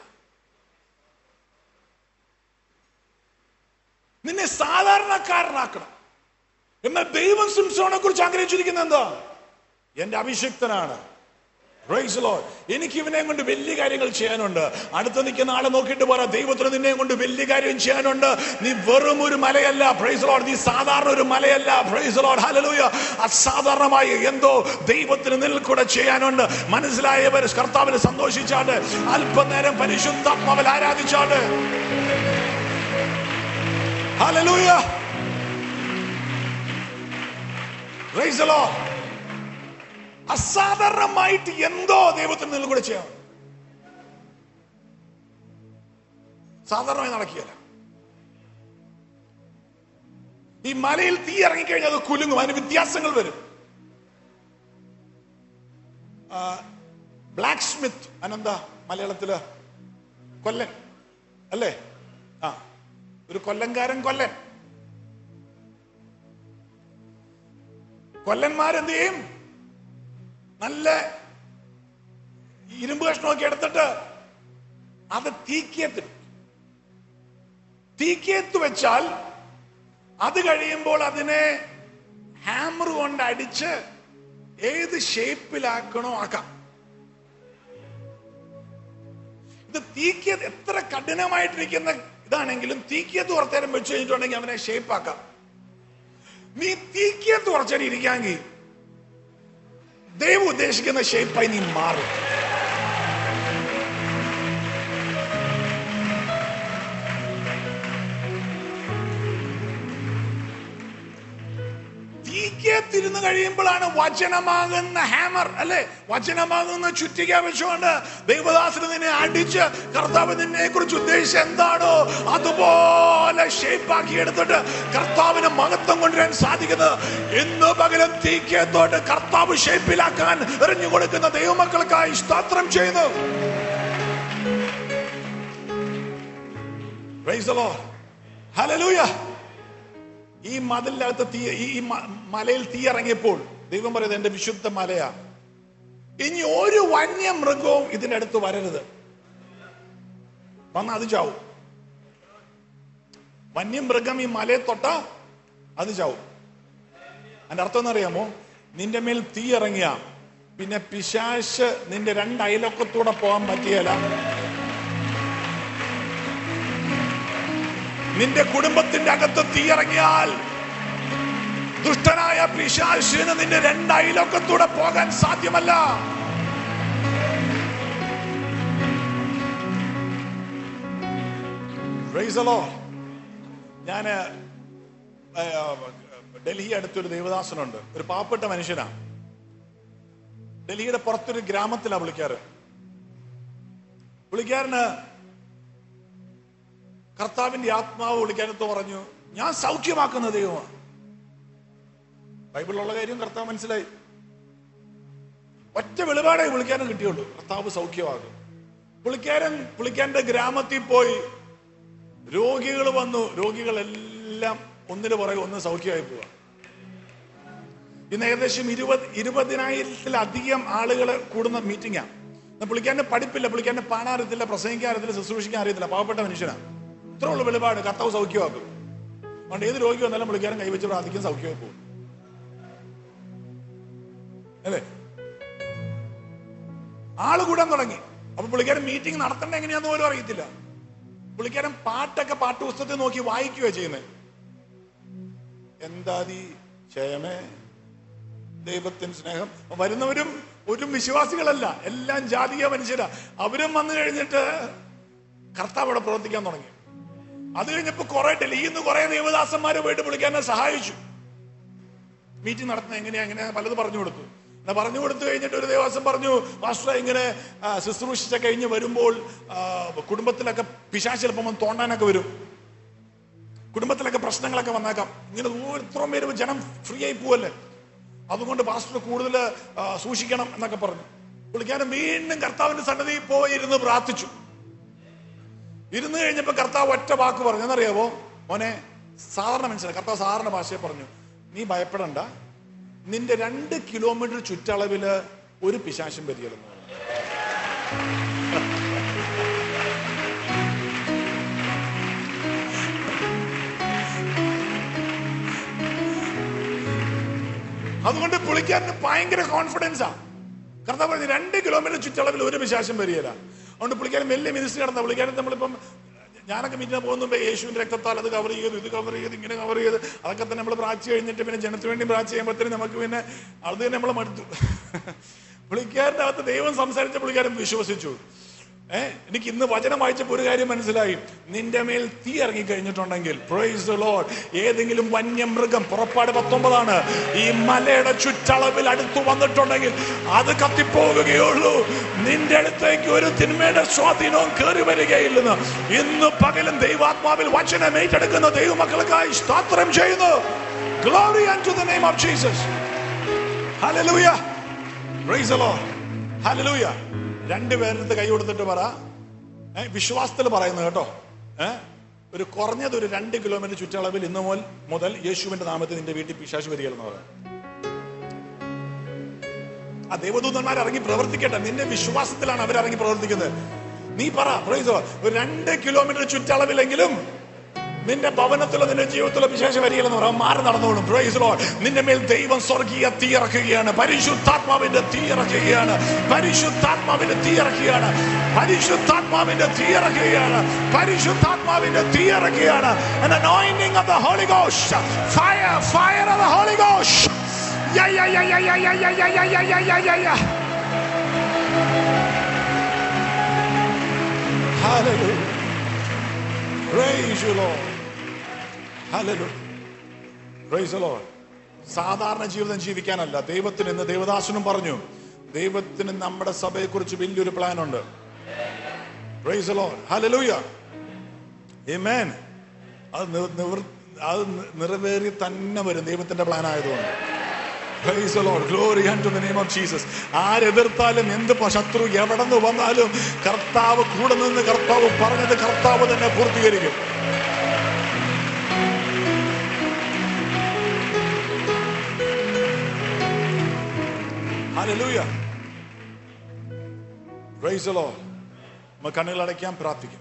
നിന്നെ സാധാരണക്കാരനാക്കണം. എന്നാൽ ദൈവം സിംസോനെ കുറിച്ച് ആഗ്രഹിച്ചിരിക്കുന്നത് എന്താ? എന്റെ അഭിഷിക്തനാണ്. Praise the Lord. എനിക്ക് ഇവനെ കൊണ്ട് വലിയ കാര്യങ്ങൾ ചെയ്യാനുണ്ട്. അടുത്ത് നിൽക്കുന്ന ആളെ നോക്കിയിട്ട് പോരാ, ദൈവത്തിന് നിന്നെ കൊണ്ട് വലിയ കാര്യം ചെയ്യാനുണ്ട്. നീ വെറും ഒരു മലയല്ല. Praise the Lord. നീ സാധാരണ ഒരു മലയല്ല. Praise the Lord. Hallelujah. അസാധാരണമായി എന്തോ ദൈവത്തിന് നിന്നിൽ കൂടെ ചെയ്യാനുണ്ട്. മനസ്സിലായവർ കർത്താവിനെ സന്തോഷിച്ചാണ്ട് അല്പനേരം പരിശുദ്ധാത്മാവിൽ ആരാധിച്ചാണ്ട്. Hallelujah. Praise the Lord. അസാധാരണമായിട്ട് എന്തോ ദൈവത്തിന് നിന്നിൽ കൂടെ ചെയ്യാം. സാധാരണമായി നടക്കുകയല്ല. ഈ മലയിൽ തീ ഇറങ്ങിക്കഴിഞ്ഞാൽ അത് കുലുങ്ങും, അതിന് വ്യത്യാസങ്ങൾ വരും. ബ്ലാക്ക് സ്മിത്ത്, അനന്താ മലയാളത്തില് കൊല്ലൻ അല്ലേ? ഒരു കൊല്ലൻകാരൻ കൊല്ലൻ. കൊല്ലന്മാരെന്ത് ചെയ്യും? നല്ല ഇരുമ്പ് കഷ്ണമൊക്കെ എടുത്തിട്ട് അത് തീക്കകത്ത് വെച്ചാൽ അത് കഴിയുമ്പോൾ അതിനെ ഹാമർ കൊണ്ട് അടിച്ച് ഏത് ഷേപ്പിലാക്കണോ ആക്കാം. ഇത് തീക്കകത്ത് എത്ര കഠിനമായിട്ടിരിക്കുന്ന ഇതാണെങ്കിലും തീക്കകത്ത് കുറച്ചേരം വെച്ച് കഴിഞ്ഞിട്ടുണ്ടെങ്കിൽ അവനെ ഷേപ്പ് ആക്കാം. നീ തീക്കകത്ത് കുറച്ചേരം ഇരിക്കാമെങ്കിൽ ദൈവം ഉദ്ദേശിക്കുന്ന ഷേപ്പായി നീ മാറും. തീക്കകത്തിരുന്ന് കഴിയുമ്പോഴാണ് വചനമാകുന്ന ഹാമർ അല്ലെ, വചനമാകുന്ന ചുറ്റിക വെച്ചുകൊണ്ട് ദൈവദാസന് നിന്നെ അടിച്ച് കർത്താവ് നിന്നെ കുറിച്ച് ഉദ്ദേശിച്ച് എന്താണോ അതുപോലെ ഷേപ്പാക്കി എടുത്തിട്ട് കർത്താവിന് മഹത്വം കൊണ്ടുവരാൻ സാധിക്കുന്നത്. ഇന്ന് പകരം തീക്കകത്തോട്ട് കർത്താവ് ഷേപ്പിലാക്കാൻ എറിഞ്ഞു കൊടുക്കുന്ന ദൈവമക്കൾക്കായി സ്തോത്രം ചെയ്യുന്നു. Praise the Lord. Hallelujah. ഈ മതിലിനകത്ത് തീ, ഈ മലയിൽ തീ ഇറങ്ങിയപ്പോൾ ദൈവം പറയുന്നത് എന്റെ വിശുദ്ധ മലയാ, ഇനി ഒരു വന്യമൃഗവും ഇതിന്റെ അടുത്ത് വരരുത്. വന്ന അത് ചാവും. വന്യമൃഗം ഈ മലയെ തൊട്ടാ അത് ചാവും. അതിന്റെ അർത്ഥം എന്നറിയാമോ? നിന്റെ മേൽ തീ ഇറങ്ങിയ പിന്നെ പിശാച് നിന്റെ രണ്ട് അയലൊക്കത്തൂടെ പോകാൻ പറ്റിയല്ല. നിന്റെ കുടുംബത്തിന്റെ അകത്ത് തീ ഇറങ്ങിയാൽ ദുഷ്ടനായ പിശാചിന് നിന്റെ രണ്ട് അയലൊക്കത്തൂടെ പോകാൻ സാധ്യമല്ല. Praise the Lord. ഞാന് ഡൽഹി അടുത്തൊരു ദേവദാസനുണ്ട്, ഒരു പാവപ്പെട്ട മനുഷ്യനാണ്. ഡൽഹിയുടെ പുറത്തൊരു ഗ്രാമത്തിലാണ് പുള്ളിക്കാരന് കർത്താവിന്റെ ആത്മാവ് പുള്ളിക്കാരത്ത് പറഞ്ഞു, ഞാൻ സൗഖ്യമാക്കുന്ന ദൈവമാണ്. ബൈബിളിലുള്ള കാര്യം കർത്താവ് മനസ്സിലായി. ഒറ്റ വെളിപാടേ പുള്ളിക്കാരൻ കിട്ടിയുള്ളൂ, കർത്താവ് സൗഖ്യമാകും. പുള്ളിക്കാരന്റെ ഗ്രാമത്തിൽ പോയി രോഗികൾ വന്നു. രോഗികളെല്ലാം ഒന്നിന് പുറകെ ഒന്ന് സൗഖ്യമായി പോവാ. ഇന്ന് ഏകദേശം 20,000-ലധികം ആളുകൾ കൂടുന്ന മീറ്റിംഗാണ്. പുള്ളിക്കാരന് പഠിപ്പില്ല, പുള്ളിക്കാരന് പാടാൻ അറിയത്തില്ല, പ്രസംഗിക്കാൻ അറിയത്തില്ല, ശുശ്രൂഷിക്കാൻ അറിയത്തില്ല, പാവപ്പെട്ട മനുഷ്യനാണ്. ഇത്ര ഉള്ള വെളിപാട്, കർത്താവ് സൗഖ്യമാക്കും. അതുകൊണ്ട് ഏത് രോഗി വന്നാലും പുള്ളിക്കാരൻ കൈവച്ച് പ്രാർത്ഥിക്കും, സൗഖ്യമായി പോകും അല്ലേ? ആള് കൂടാൻ തുടങ്ങി. അപ്പൊ പുള്ളിക്കാരൻ മീറ്റിംഗ് നടത്തേണ്ട എങ്ങനെയാന്ന് പോലും അറിയത്തില്ല. പുള്ളിക്കാരൻ പാട്ടൊക്കെ പാട്ടുപുസ്തകത്തിൽ നോക്കി വായിക്കുക ചെയ്യുന്നത്. എന്താതി ക്ഷയമേ, ദൈവത്തിന് സ്നേഹം. വരുന്നവരും ഒരു വിശ്വാസികളല്ല, എല്ലാം ജാതീയ മനുഷ്യരാ. അവരും വന്നു കഴിഞ്ഞിട്ട് കർത്താവ് അവിടെ പ്രവർത്തിക്കാൻ തുടങ്ങി. അത് കഴിഞ്ഞപ്പോ ഡൽഹിയിൽ നിന്ന് കുറെ ദേവദാസന്മാരെ പോയിട്ട് പുള്ളിക്കാരനെ സഹായിച്ചു. മീറ്റിംഗ് നടത്തുന്നത് എങ്ങനെയാ പലത് പറഞ്ഞു കൊടുത്തു. പറഞ്ഞു കൊടുത്തു കഴിഞ്ഞിട്ട് ഒരു ദേവദാസൻ പറഞ്ഞു, പാസ്റ്റർ ഇങ്ങനെ ശുശ്രൂഷിച്ച കഴിഞ്ഞ് വരുമ്പോൾ കുടുംബത്തിലൊക്കെ പിശാച് ചിലപ്പോൾ തോണ്ടാനൊക്കെ വരും. കുടുംബത്തിലൊക്കെ പ്രശ്നങ്ങളൊക്കെ വന്നേക്കാം. ഇങ്ങനെ ഇത്രയും പേര് ജനം ഫ്രീ ആയി പോവല്ലേ, അതുകൊണ്ട് പാസ്റ്റർ കൂടുതൽ സൂക്ഷിക്കണം എന്നൊക്കെ പറഞ്ഞു. പുള്ളിക്കാരൻ വീണ്ടും കർത്താവിന്റെ സന്നിധി പോയി ഇരുന്ന് പ്രാർത്ഥിച്ചു. ഇരുന്ന് കഴിഞ്ഞപ്പോ കർത്താവ് ഒറ്റ വാക്ക് പറഞ്ഞു, എന്നറിയാവോ? മോനെ, സാധാരണ മനസ്സിലായി, കർത്താവ് സാധാരണ ഭാഷയെ പറഞ്ഞു, നീ ഭയപ്പെടണ്ട, നിന്റെ 2 കിലോമീറ്റർ ചുറ്റളവില് ഒരു പിശാചും വരികയില്ലെന്ന്. അതുകൊണ്ട് പുള്ളിക്കാരന് ഭയങ്കര കോൺഫിഡൻസാ. കർത്താവ് പറഞ്ഞു 2 കിലോമീറ്റർ ചുറ്റളവിൽ ഒരു പിശാചും വരികയില്ല. അതുകൊണ്ട് പുള്ളിക്കാരൻ വലിയ മിനിസ്റ്ററി നടന്ന പുള്ളിക്കാരൻ, നമ്മളിപ്പം ഞാനൊക്കെ മീറ്റിന് പോകുമ്പോൾ യേശുവിന്റെ രക്തത്താൽ അത് കവർ ചെയ്ത്, ഇത് കവർ ചെയ്ത്, ഇങ്ങനെ കവർ ചെയ്ത്, അതൊക്കെ തന്നെ നമ്മൾ പ്രാർത്ഥിച്ച് കഴിഞ്ഞിട്ട് പിന്നെ ജനത്തിന് വേണ്ടി പ്രാർത്ഥിച്ച് ചെയ്യുമ്പോഴത്തേനും നമുക്ക് പിന്നെ അത് തന്നെ നമ്മൾ മടുത്തു. പുള്ളിക്കാരൻ്റെ അകത്ത് ദൈവം സംസാരിച്ച പുള്ളിക്കാരൻ വിശ്വസിച്ചു. എനിക്ക് ഇന്ന് വചനം വായിച്ചപ്പോൾ ഒരു കാര്യം മനസ്സിലായി, നിന്റെ മേൽ തീ ഇറങ്ങി കഴിഞ്ഞിട്ടുണ്ടെങ്കിൽ, പ്രൈസ് ദി ലോർഡ്, ഏതെങ്കിലും വന്യമൃഗം, പുറപ്പാട് 19 ഈ മലയുടെ ചുറ്റളവിൽ അടുത്തു വന്നിട്ടുണ്ടെങ്കിൽ അത് കത്തിപ്പോവുകയുള്ളൂ, നിന്റെ അടുത്തേക്ക് ഒരു തിന്മയുടെ സ്വാധീനവും കയറി വരികയില്ലെന്ന് ഇന്ന് പകലും ദൈവാത്മാവിൽ വചനം ഏറ്റെടുക്കുന്ന ദൈവമക്കൾക്കായി സ്തോത്രം ചെയ്യുന്നു. Glory unto the name of Jesus. Hallelujah. Praise the Lord. Hallelujah. 2 പേരെടുത്ത് കൈ കൊടുത്തിട്ട് പറ, വിശ്വാസത്തിൽ പറയുന്നത് കേട്ടോ, ഒരു കുറഞ്ഞത് ഒരു 2 കിലോമീറ്റർ ചുറ്റളവിൽ ഇന്ന് മുതൽ യേശുവിന്റെ നാമത്തിൽ നിന്റെ വീട്ടിൽ പിശാച് വരികയെന്ന് പറയാം. ആ ദേവദൂതന്മാർ ഇറങ്ങി പ്രവർത്തിക്കട്ടെ. നിന്റെ വിശ്വാസത്തിലാണ് അവരിറങ്ങി പ്രവർത്തിക്കുന്നത്. നീ പറ, പ്രൈസ് ദി ലോർഡ്, ഒരു 2 കിലോമീറ്റർ ചുറ്റളവിലെങ്കിലും നിന്റെ ഭവനത്തിലോ നിന്റെ ജീവിതത്തിലോ പിശാച് വരികയില്ലെന്ന് പറയാം. മാറി നടന്നോളും. Price the Lord. നിന്റെ മേൽ ദൈവം സ്വർഗീയ തീ ഇറക്കുകയാണ്, പരിശുദ്ധാത്മാവിന്റെ തീ ഇറക്കുകയാണ്, പരിശുദ്ധാത്മാവിന്റെ തീ ഇറക്കുകയാണ്, പരിശുദ്ധാത്മാവിന്റെ തീ ഇറക്കുകയാണ്, പരിശുദ്ധാത്മാവിന്റെ തീ ഇറക്കുകയാണ്. An anointing of the Holy Ghost. Fire, fire of the Holy Ghost. Yeah, yeah, yeah, yeah, yeah, yeah, yeah, yeah, yeah, yeah, yeah, yeah, yeah. Hallelujah. Praise you, Lord. Hallelujah. Praise the Lord. സാധാരണ ജീവിതം ജീവിക്കാനല്ല ദൈവത്തിന്. ഇന്ന് ദേവദാസനും പറഞ്ഞു, ദൈവത്തിന് നമ്മുടെ സഭയെ കുറിച്ച് വലിയൊരു പ്ലാൻ ഉണ്ട്. Praise the Lord. Hallelujah. Amen. അത് നിറവേറി തന്നെ വരും ദൈവത്തിന്റെ പ്ലാൻ ആയതുകൊണ്ട്. Praise the Lord. Glory unto the name of Jesus. ആരെതിർത്താലും എന്ത് ശത്രു എവിടെ നിന്ന് വന്നാലും കർത്താവ് കൂടെ നിന്ന് കർത്താവ് പറഞ്ഞത് കർത്താവ് തന്നെ പൂർത്തീകരിക്കും. Hallelujah. Praise the Lord. നമുക്ക് കണ്ണുകൾ അടയ്ക്കാം, പ്രാർത്ഥിക്കാം.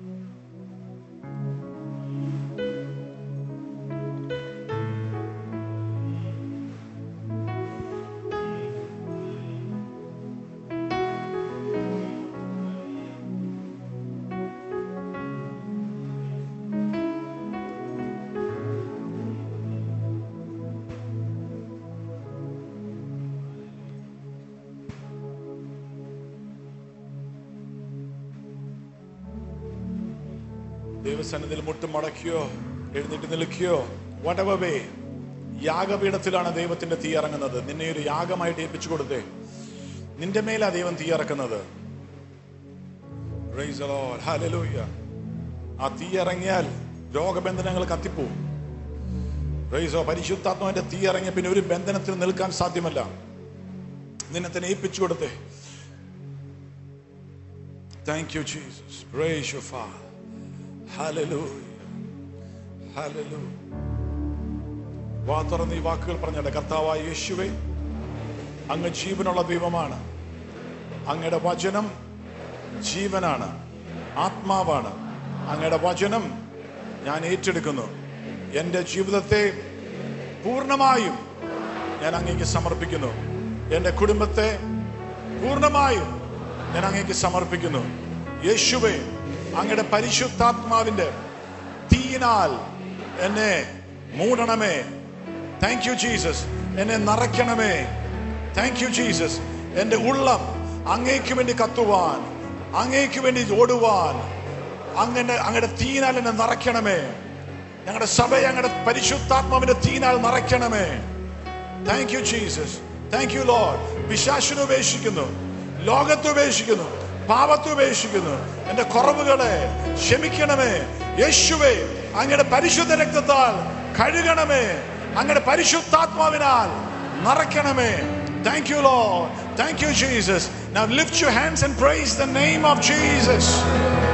ദൈവസന്നിധിയിൽ മുട്ടുമടക്കിയോ എഴുന്നേറ്റ് നിൽക്കുകയോ, whatever way, യാഗപീഠത്തിലാണ് ദൈവത്തിന്റെ തീ ഇറങ്ങുന്നത്. നിന്നെ ഒരു യാഗമായിട്ട് ഏൽപ്പിച്ചു കൊടുത്തേ. നിന്റെ മേലാ ദൈവം തീ ഇറക്കുന്നത്. Praise the Lord. Hallelujah. ആ തീ ഇറങ്ങിയാൽ രോഗബന്ധനങ്ങൾ കത്തിപ്പോവും. Praise the Lord. പരിശുദ്ധാത്മാവിന്റെ തീ ഇറങ്ങിയ പിന്നെ ഒരു ബന്ധനത്തിൽ നിൽക്കാൻ സാധ്യമല്ല. നിന്നെ തന്നെ ഏൽപ്പിച്ചു കൊടുത്തേ. Thank you, Jesus. Praise you, Father. Hallelujah. Hallelujah. വാ തുറന്ന് ഈ വാക്കുകൾ പറഞ്ഞാട്ടെ. കർത്താവായ യേശുവേ, അങ്ങ് ജീവനുള്ള ദൈവമാണ്. അങ്ങയുടെ വചനം ജീവനാണ്, ആത്മാവാണ്. അങ്ങയുടെ വചനം ഞാൻ ഏറ്റെടുക്കുന്നു. എൻ്റെ ജീവിതത്തെ പൂർണ്ണമായും ഞാൻ അങ്ങേക്ക് സമർപ്പിക്കുന്നു. എൻ്റെ കുടുംബത്തെ പൂർണ്ണമായും ഞാൻ അങ്ങേക്ക് സമർപ്പിക്കുന്നു. യേശുവേ, അങ്ങയുടെ പരിശുദ്ധാത്മാവിന്റെ തീയിനാൽ എന്നെ മൂടണമേ. Thank you Jesus. എന്നെ നിറയ്ക്കണമേ. Thank you Jesus. എൻ്റെ ഉള്ളം അങ്ങേക്ക് വേണ്ടി കത്തുവാൻ, അങ്ങേക്ക് വേണ്ടി ഓടുവാൻ അങ്ങയുടെ തീയിനാൽ എന്നെ നിറയ്ക്കണമേ. ഞങ്ങളുടെ സഭയെ അങ്ങയുടെ പരിശുദ്ധാത്മാവിന്റെ തീയിനാൽ നിറയ്ക്കണമേ. Thank you Jesus. Thank you Lord. പിശാചിനെ ഉപേക്ഷിക്കുന്നു, ലോകത്തെ ഉപേക്ഷിക്കുന്നു, പാപത്തെ ഉപേക്ഷിക്കുന്നു. എന്റെ കുറവുകളെ ക്ഷമിക്കണമേ യേശുവേ. അങ്ങയുടെ പരിശുദ്ധ രക്തത്താൽ കഴുകണമേ. അങ്ങയുടെ പരിശുദ്ധാത്മാവിനാൽ നിറയ്ക്കണമേ. Thank you, Lord. Thank you, Jesus. Now lift your hands and praise the name of Jesus.